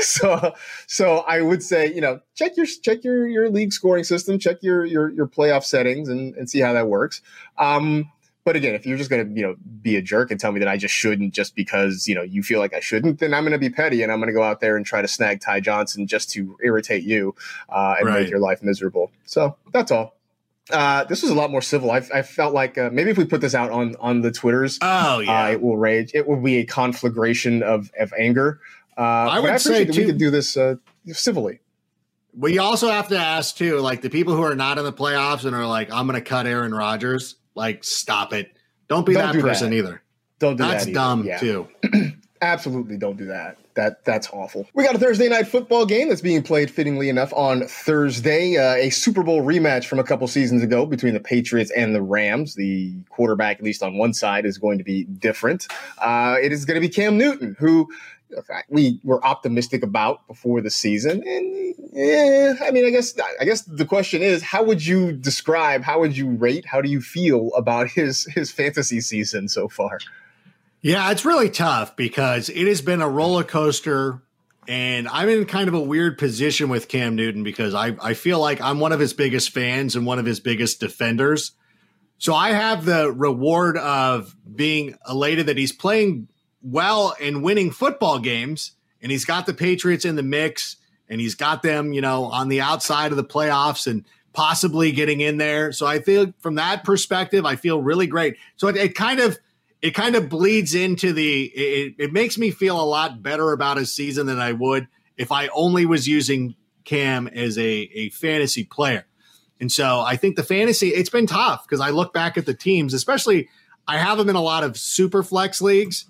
So I would say, check your league scoring system, check your playoff settings and see how that works. But again, if you're just going to, be a jerk and tell me that I just shouldn't just because, you feel like I shouldn't, then I'm going to be petty and I'm going to go out there and try to snag Ty Johnson just to irritate you and make your life miserable. So that's all. This was a lot more civil. I felt like maybe if we put this out on the Twitters, it will rage. It will be a conflagration of anger. I would say that we could do this civilly. We also have to ask too, like the people who are not in the playoffs and are like, I'm going to cut Aaron Rodgers. Like, stop it. Don't be that person either. Don't do that. That's dumb too. Absolutely don't do that. That's awful. We got a Thursday night football game that's being played, fittingly enough, on Thursday. A Super Bowl rematch from a couple seasons ago between the Patriots and the Rams. The quarterback, at least on one side, is going to be different. It is going to be Cam Newton, who we were optimistic about before the season. And I guess the question is, how would you describe, how would you rate, how do you feel about his fantasy season so far? Yeah, it's really tough because it has been a roller coaster, and I'm in kind of a weird position with Cam Newton because I feel like I'm one of his biggest fans and one of his biggest defenders. So I have the reward of being elated that he's playing well and winning football games, and he's got the Patriots in the mix, and he's got them, on the outside of the playoffs and possibly getting in there. So I feel from that perspective, I feel really great. So it kind of bleeds into it makes me feel a lot better about his season than I would if I only was using Cam as a fantasy player. And so I think the fantasy, it's been tough because I look back at the teams, especially I have them in a lot of super flex leagues.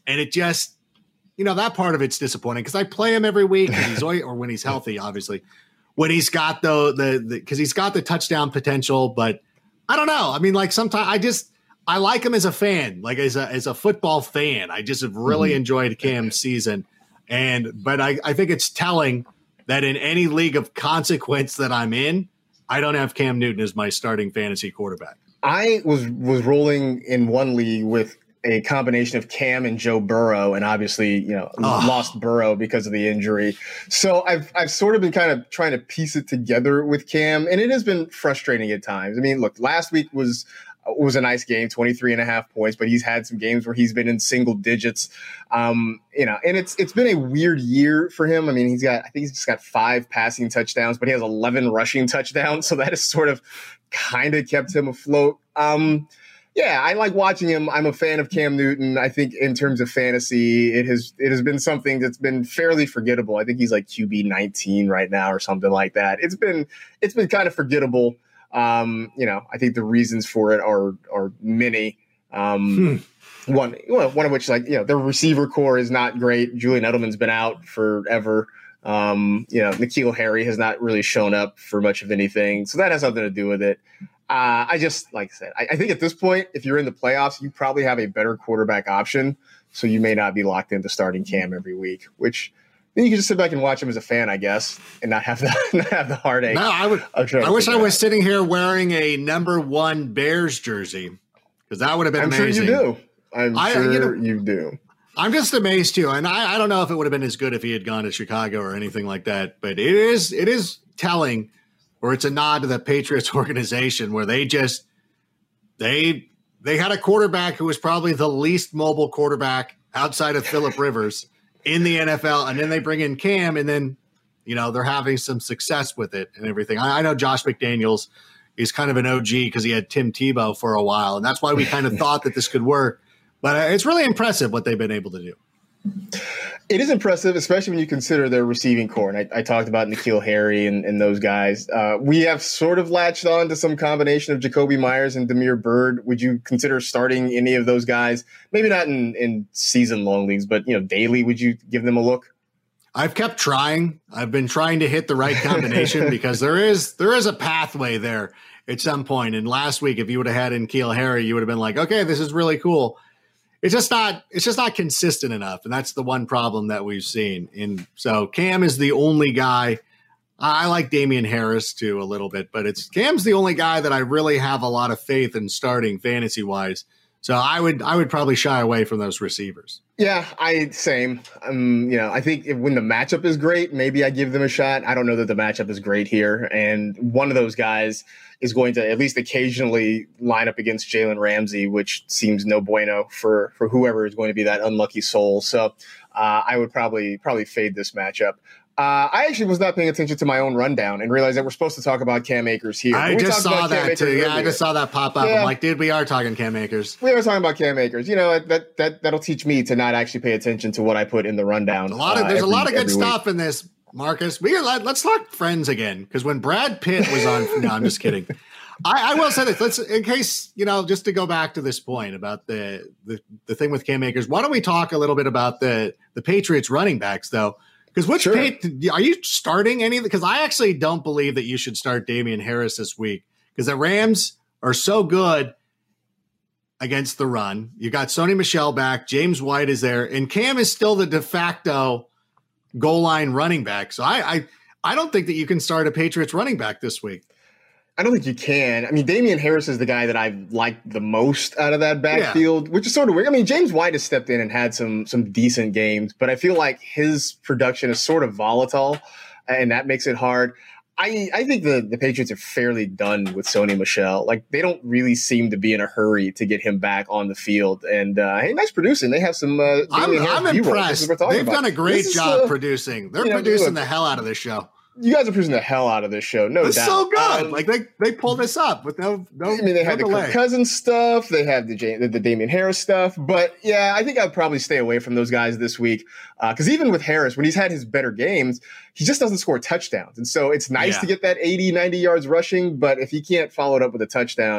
And it just, that part of it's disappointing because I play him every week or when he's healthy, obviously. When he's got because he's got the touchdown potential, but I don't know. I mean, like sometimes I like him as a fan, like as a football fan. I just have really enjoyed Cam's season. But I think it's telling that in any league of consequence that I'm in, I don't have Cam Newton as my starting fantasy quarterback. I was rolling in one league with a combination of Cam and Joe Burrow, and obviously, lost Burrow because of the injury. So I've sort of been kind of trying to piece it together with Cam, and it has been frustrating at times. I mean, look, last week was a nice game, 23.5 points, but he's had some games where he's been in single digits. And it's been a weird year for him. I mean, I think he's just got 5 passing touchdowns, but he has 11 rushing touchdowns. So that has sort of kind of kept him afloat. Yeah, I like watching him. I'm a fan of Cam Newton. I think in terms of fantasy, it has been something that's been fairly forgettable. I think he's like QB 19 right now or something like that. It's been kind of forgettable. I think the reasons for it are many. One of which, the receiver core is not great. Julian Edelman's been out forever. N'Keal Harry has not really shown up for much of anything. So that has something to do with it. I just, like I said, I think at this point, if you're in the playoffs, you probably have a better quarterback option. So you may not be locked into starting Cam every week, which then you can just sit back and watch him as a fan, I guess, and not have the heartache. No, I wish I was sitting here wearing a number 1 Bears jersey because that would have been amazing. I'm sure you do. I'm just amazed too, and I don't know if it would have been as good if he had gone to Chicago or anything like that. But it is telling, or it's a nod to the Patriots organization where they had a quarterback who was probably the least mobile quarterback outside of Phillip Rivers in the NFL, and then they bring in Cam, and then they're having some success with it and everything. I know Josh McDaniels is kind of an OG because he had Tim Tebow for a while, and that's why we kind of thought that this could work. But it's really impressive what they've been able to do. It is impressive, especially when you consider their receiving core. And I talked about N'Keal Harry and those guys. We have sort of latched on to some combination of Jacoby Myers and Damiere Byrd. Would you consider starting any of those guys? Maybe not in season-long leagues, but daily, would you give them a look? I've kept trying. I've been trying to hit the right combination because there is a pathway there at some point. And last week, if you would have had N'Keal Harry, you would have been like, okay, this is really cool. It's just not consistent enough. And that's the one problem that we've seen. And so Cam is the only guy. I like Damian Harris too a little bit, but Cam's the only guy that I really have a lot of faith in starting fantasy wise. So I would probably shy away from those receivers. Yeah, same. I think when the matchup is great, maybe I give them a shot. I don't know that the matchup is great here. And one of those guys is going to at least occasionally line up against Jalen Ramsey, which seems no bueno for whoever is going to be that unlucky soul. So I would probably fade this matchup. I actually was not paying attention to my own rundown and realized that we're supposed to talk about Cam Akers here. I just saw that too. Yeah, I just saw that pop up. Yeah. I'm like, dude, we are talking Cam Akers. We are talking about Cam Akers. That'll teach me to not actually pay attention to what I put in the rundown. There's a lot of good stuff in this, Marcus. Let's talk Friends again, because when Brad Pitt was on, no, I'm just kidding. I will say this. Let's, in case, just to go back to this point about the thing with Cam Akers, why don't we talk a little bit about the Patriots running backs though? Because are you starting any of the? Because I actually don't believe that you should start Damian Harris this week because the Rams are so good against the run. You got Sony Michel back, James White is there, and Cam is still the de facto goal line running back. So I don't think that you can start a Patriots running back this week. I don't think you can. I mean, Damian Harris is the guy that I've liked the most out of that backfield, which is sort of weird. I mean, James White has stepped in and had some decent games, but I feel like his production is sort of volatile, and that makes it hard. I think the Patriots are fairly done with Sony Michel. Like, they don't really seem to be in a hurry to get him back on the field. And hey, nice producing. They have some. I'm impressed. They've done a great job producing. They're producing the hell out of this show. You guys are producing the hell out of this show, no doubt. It's so good. Like they pulled this up with no. I mean, they had the Kirk Cousins stuff, they had the Damian Harris stuff, but yeah, I think I'd probably stay away from those guys this week because even with Harris, when he's had his better games, he just doesn't score touchdowns, and so it's nice to get that 80, 90 yards rushing, but if he can't follow it up with a touchdown,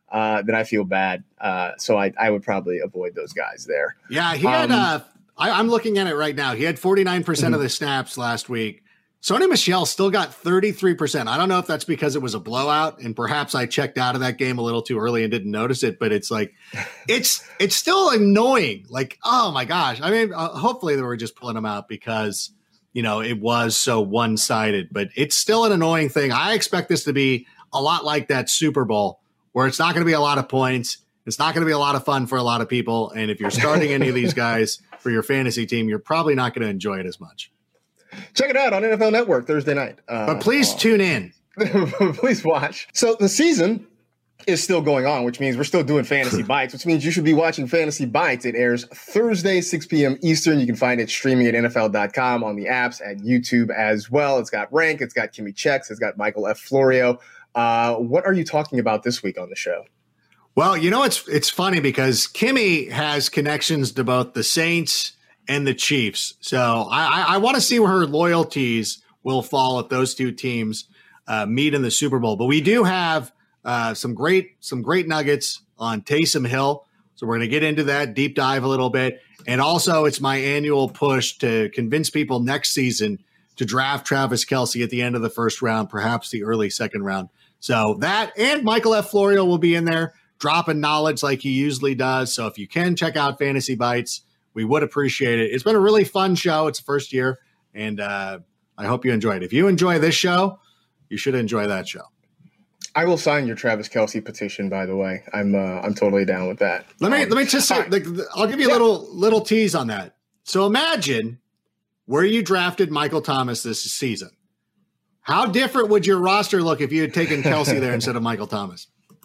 then I feel bad. So I would probably avoid those guys there. Yeah, he had. I'm looking at it right now. He had 49% of the snaps last week. Sony Michel still got 33%. I don't know if that's because it was a blowout, and perhaps I checked out of that game a little too early and didn't notice it. But it's like, it's still annoying. Like, oh my gosh. I mean, hopefully they were just pulling him out because it was so one-sided. But it's still an annoying thing. I expect this to be a lot like that Super Bowl, where it's not going to be a lot of points. It's not going to be a lot of fun for a lot of people. And if you're starting any of these guys for your fantasy team, you're probably not going to enjoy it as much. Check it out on NFL Network Thursday night. But please tune in. Please watch. So the season is still going on, which means we're still doing Fantasy Bites, which means you should be watching Fantasy Bites. It airs Thursday, 6 p.m. Eastern. You can find it streaming at NFL.com, on the apps, at YouTube as well. It's got Rank. It's got Kimmy Checks. It's got Michael F. Florio. What are you talking about this week on the show? Well, it's funny because Kimmy has connections to both the Saints and the Chiefs. So I want to see where her loyalties will fall if those two teams meet in the Super Bowl. But we do have some great nuggets on Taysom Hill. So we're going to get into that, deep dive a little bit. And also it's my annual push to convince people next season to draft Travis Kelce at the end of the first round, perhaps the early second round. So that and Michael F. Florio will be in there dropping knowledge like he usually does. So if you can check out Fantasy Bites, we would appreciate it. It's been a really fun show. It's the first year, and I hope you enjoy it. If you enjoy this show, you should enjoy that show. I will sign your Travis Kelce petition, by the way. I'm totally down with that. Let me just say, I'll give you a little tease on that. So imagine where you drafted Michael Thomas this season. How different would your roster look if you had taken Kelce there instead of Michael Thomas?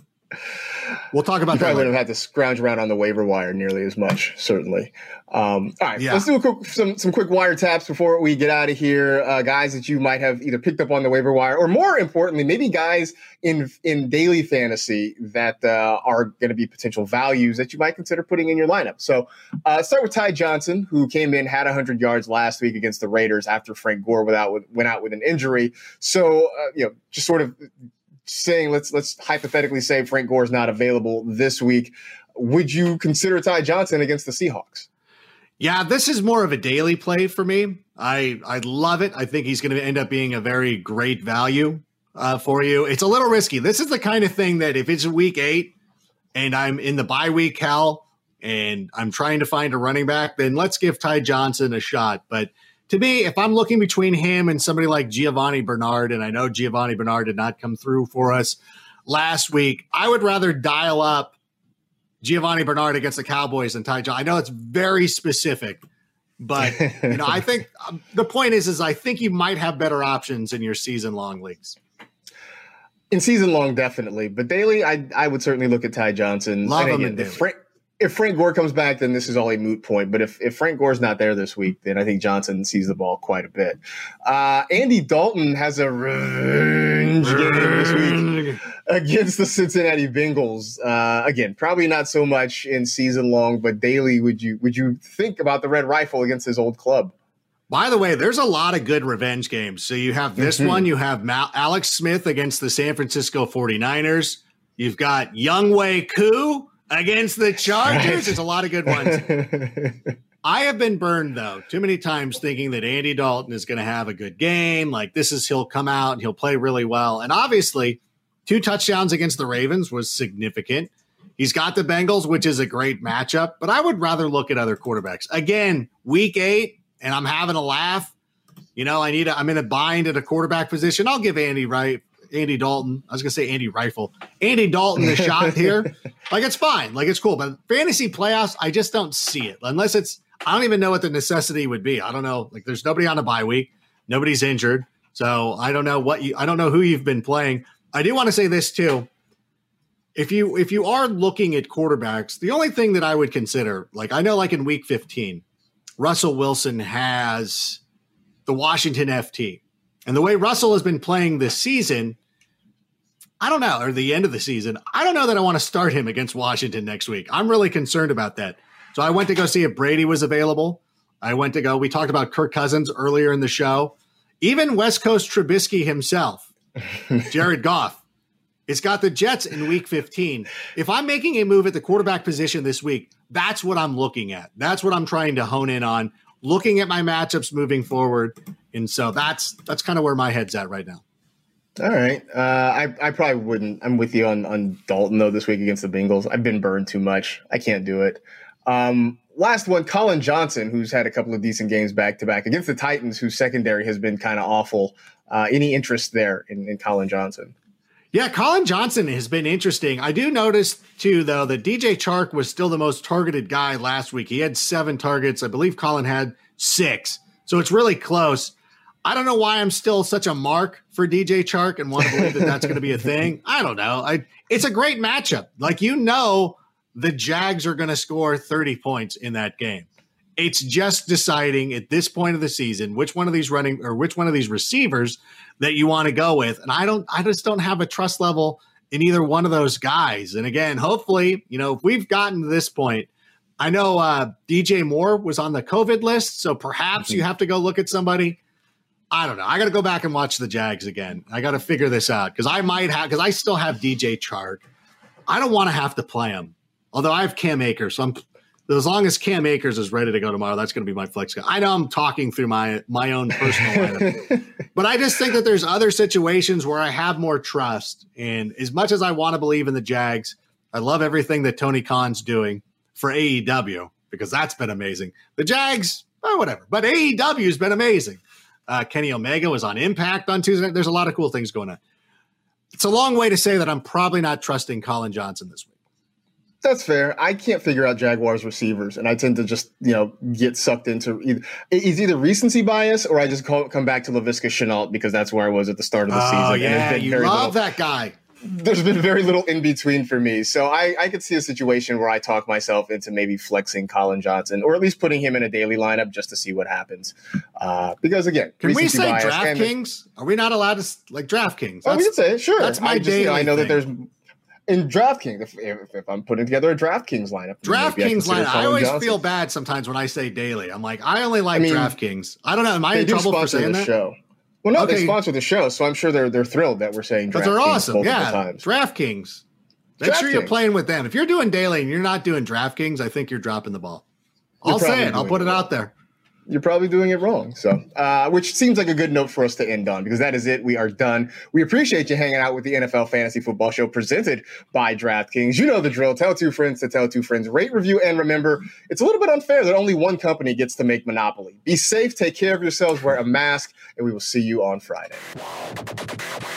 We'll talk about that. Probably wouldn't have had to scrounge around on the waiver wire nearly as much, certainly. All right, Let's do some quick wire taps before we get out of here. Guys that you might have either picked up on the waiver wire, or more importantly, maybe guys in daily fantasy that are going to be potential values that you might consider putting in your lineup. So start with Ty Johnson, who came in, had 100 yards last week against the Raiders after Frank Gore went out with an injury. So just sort of saying, let's hypothetically say Frank Gore is not available this week. Would you consider Ty Johnson against the Seahawks? Yeah, this is more of a daily play for me. I love it. I think he's going to end up being a very great value for you. It's a little risky. This is the kind of thing that if it's week 8 and I'm in the bye week hell and I'm trying to find a running back, then let's give Ty Johnson a shot. But to me, if I'm looking between him and somebody like Giovanni Bernard, and I know Giovanni Bernard did not come through for us last week, I would rather dial up Giovanni Bernard against the Cowboys than Ty Johnson. I know it's very specific, but I think the point is I think you might have better options in your season-long leagues. In season-long, definitely. But daily, I would certainly look at Ty Johnson. Love him in daily. If Frank Gore comes back, then this is all a moot point. But if Frank Gore's not there this week, then I think Johnson sees the ball quite a bit. Andy Dalton has a revenge game this week against the Cincinnati Bengals. Again, probably not so much in season long, but daily, would you think about the Red Rifle against his old club? By the way, there's a lot of good revenge games. So you have this one. You have Alex Smith against the San Francisco 49ers. You've got Younghoe Koo against the Chargers. There's a lot of good ones. I have been burned, though, too many times thinking that Andy Dalton is going to have a good game. Like he'll come out and he'll play really well. And obviously 2 touchdowns against the Ravens was significant. He's got the Bengals, which is a great matchup, but I would rather look at other quarterbacks. Again, week 8, and I'm having a laugh. I'm in a bind at a quarterback position. I'll give Andy Dalton. I was going to say Andy Rifle. Andy Dalton the shot here. Like, it's fine. Like, it's cool. But fantasy playoffs, I just don't see it. Unless I don't even know what the necessity would be. I don't know. Like, there's nobody on a bye week. Nobody's injured. So I don't know I don't know who you've been playing. I do want to say this too. If you are looking at quarterbacks, the only thing that I would consider, like I know like in week 15, Russell Wilson has the Washington FT. And the way Russell has been playing this season, I don't know, or the end of the season, I don't know that I want to start him against Washington next week. I'm really concerned about that. So I went to go see if Brady was available. We talked about Kirk Cousins earlier in the show. Even West Coast Trubisky himself, Jared Goff, It's got the Jets in week 15. If I'm making a move at the quarterback position this week, that's what I'm looking at. That's what I'm trying to hone in on, looking at my matchups moving forward. And so that's kind of where my head's at right now. All right. I probably wouldn't. I'm with you on Dalton, though, this week against the Bengals. I've been burned too much. I can't do it. Last one, Colin Johnson, who's had a couple of decent games back-to-back against the Titans, whose secondary has been kind of awful. Any interest there in Colin Johnson? Yeah, Colin Johnson has been interesting. I do notice, too, though, that DJ Chark was still the most targeted guy last week. He had 7 targets. I believe Colin had 6. So it's really close. I don't know why I'm still such a mark for DJ Chark and want to believe that that's going to be a thing. I don't know. It's a great matchup. Like, the Jags are going to score 30 points in that game. It's just deciding at this point of the season which one of these receivers that you want to go with. And I just don't have a trust level in either one of those guys. And again, hopefully, if we've gotten to this point, I know DJ Moore was on the COVID list, so perhaps you have to go look at somebody. I don't know. I got to go back and watch the Jags again. I got to figure this out because I still have DJ Chark. I don't want to have to play him. Although I have Cam Akers, so as long as Cam Akers is ready to go tomorrow, that's going to be my flex guy. I know I'm talking through my own personal lineup, but I just think that there's other situations where I have more trust. And as much as I want to believe in the Jags, I love everything that Tony Khan's doing for AEW because that's been amazing. The Jags, whatever, but AEW has been amazing. Kenny Omega was on Impact on Tuesday. There's a lot of cool things going on. It's a long way to say that I'm probably not trusting Colin Johnson this week. That's fair. I can't figure out Jaguars receivers, and I tend to just get sucked into either recency bias or I just come back to Laviska Shenault because that's where I was at the start of the season. Oh yeah, you love that guy. There's been very little in between for me, so I could see a situation where I talk myself into maybe flexing Colin Johnson or at least putting him in a daily lineup just to see what happens. Because again, can we say DraftKings? Are we not allowed to like DraftKings? Oh, we can say it. Sure. That's my daily. I know thing. That there's. In DraftKings, if I'm putting together a DraftKings lineup. I always feel bad sometimes when I say daily. I'm like, I only like DraftKings. I don't know. Am I in trouble for saying that? Show. Well, no, they sponsor the show, so I'm sure they're thrilled that we're saying DraftKings. But they're awesome. Yeah, times. DraftKings. Make sure you're playing with them. If you're doing daily and you're not doing DraftKings, I think you're dropping the ball. I'll say it. I'll put it out there. You're probably doing it wrong. So, which seems like a good note for us to end on because that is it. We are done. We appreciate you hanging out with the NFL Fantasy Football Show presented by DraftKings. You know the drill. Tell 2 friends to tell 2 friends. Rate, review, and remember, it's a little bit unfair that only one company gets to make Monopoly. Be safe. Take care of yourselves. Wear a mask, and we will see you on Friday.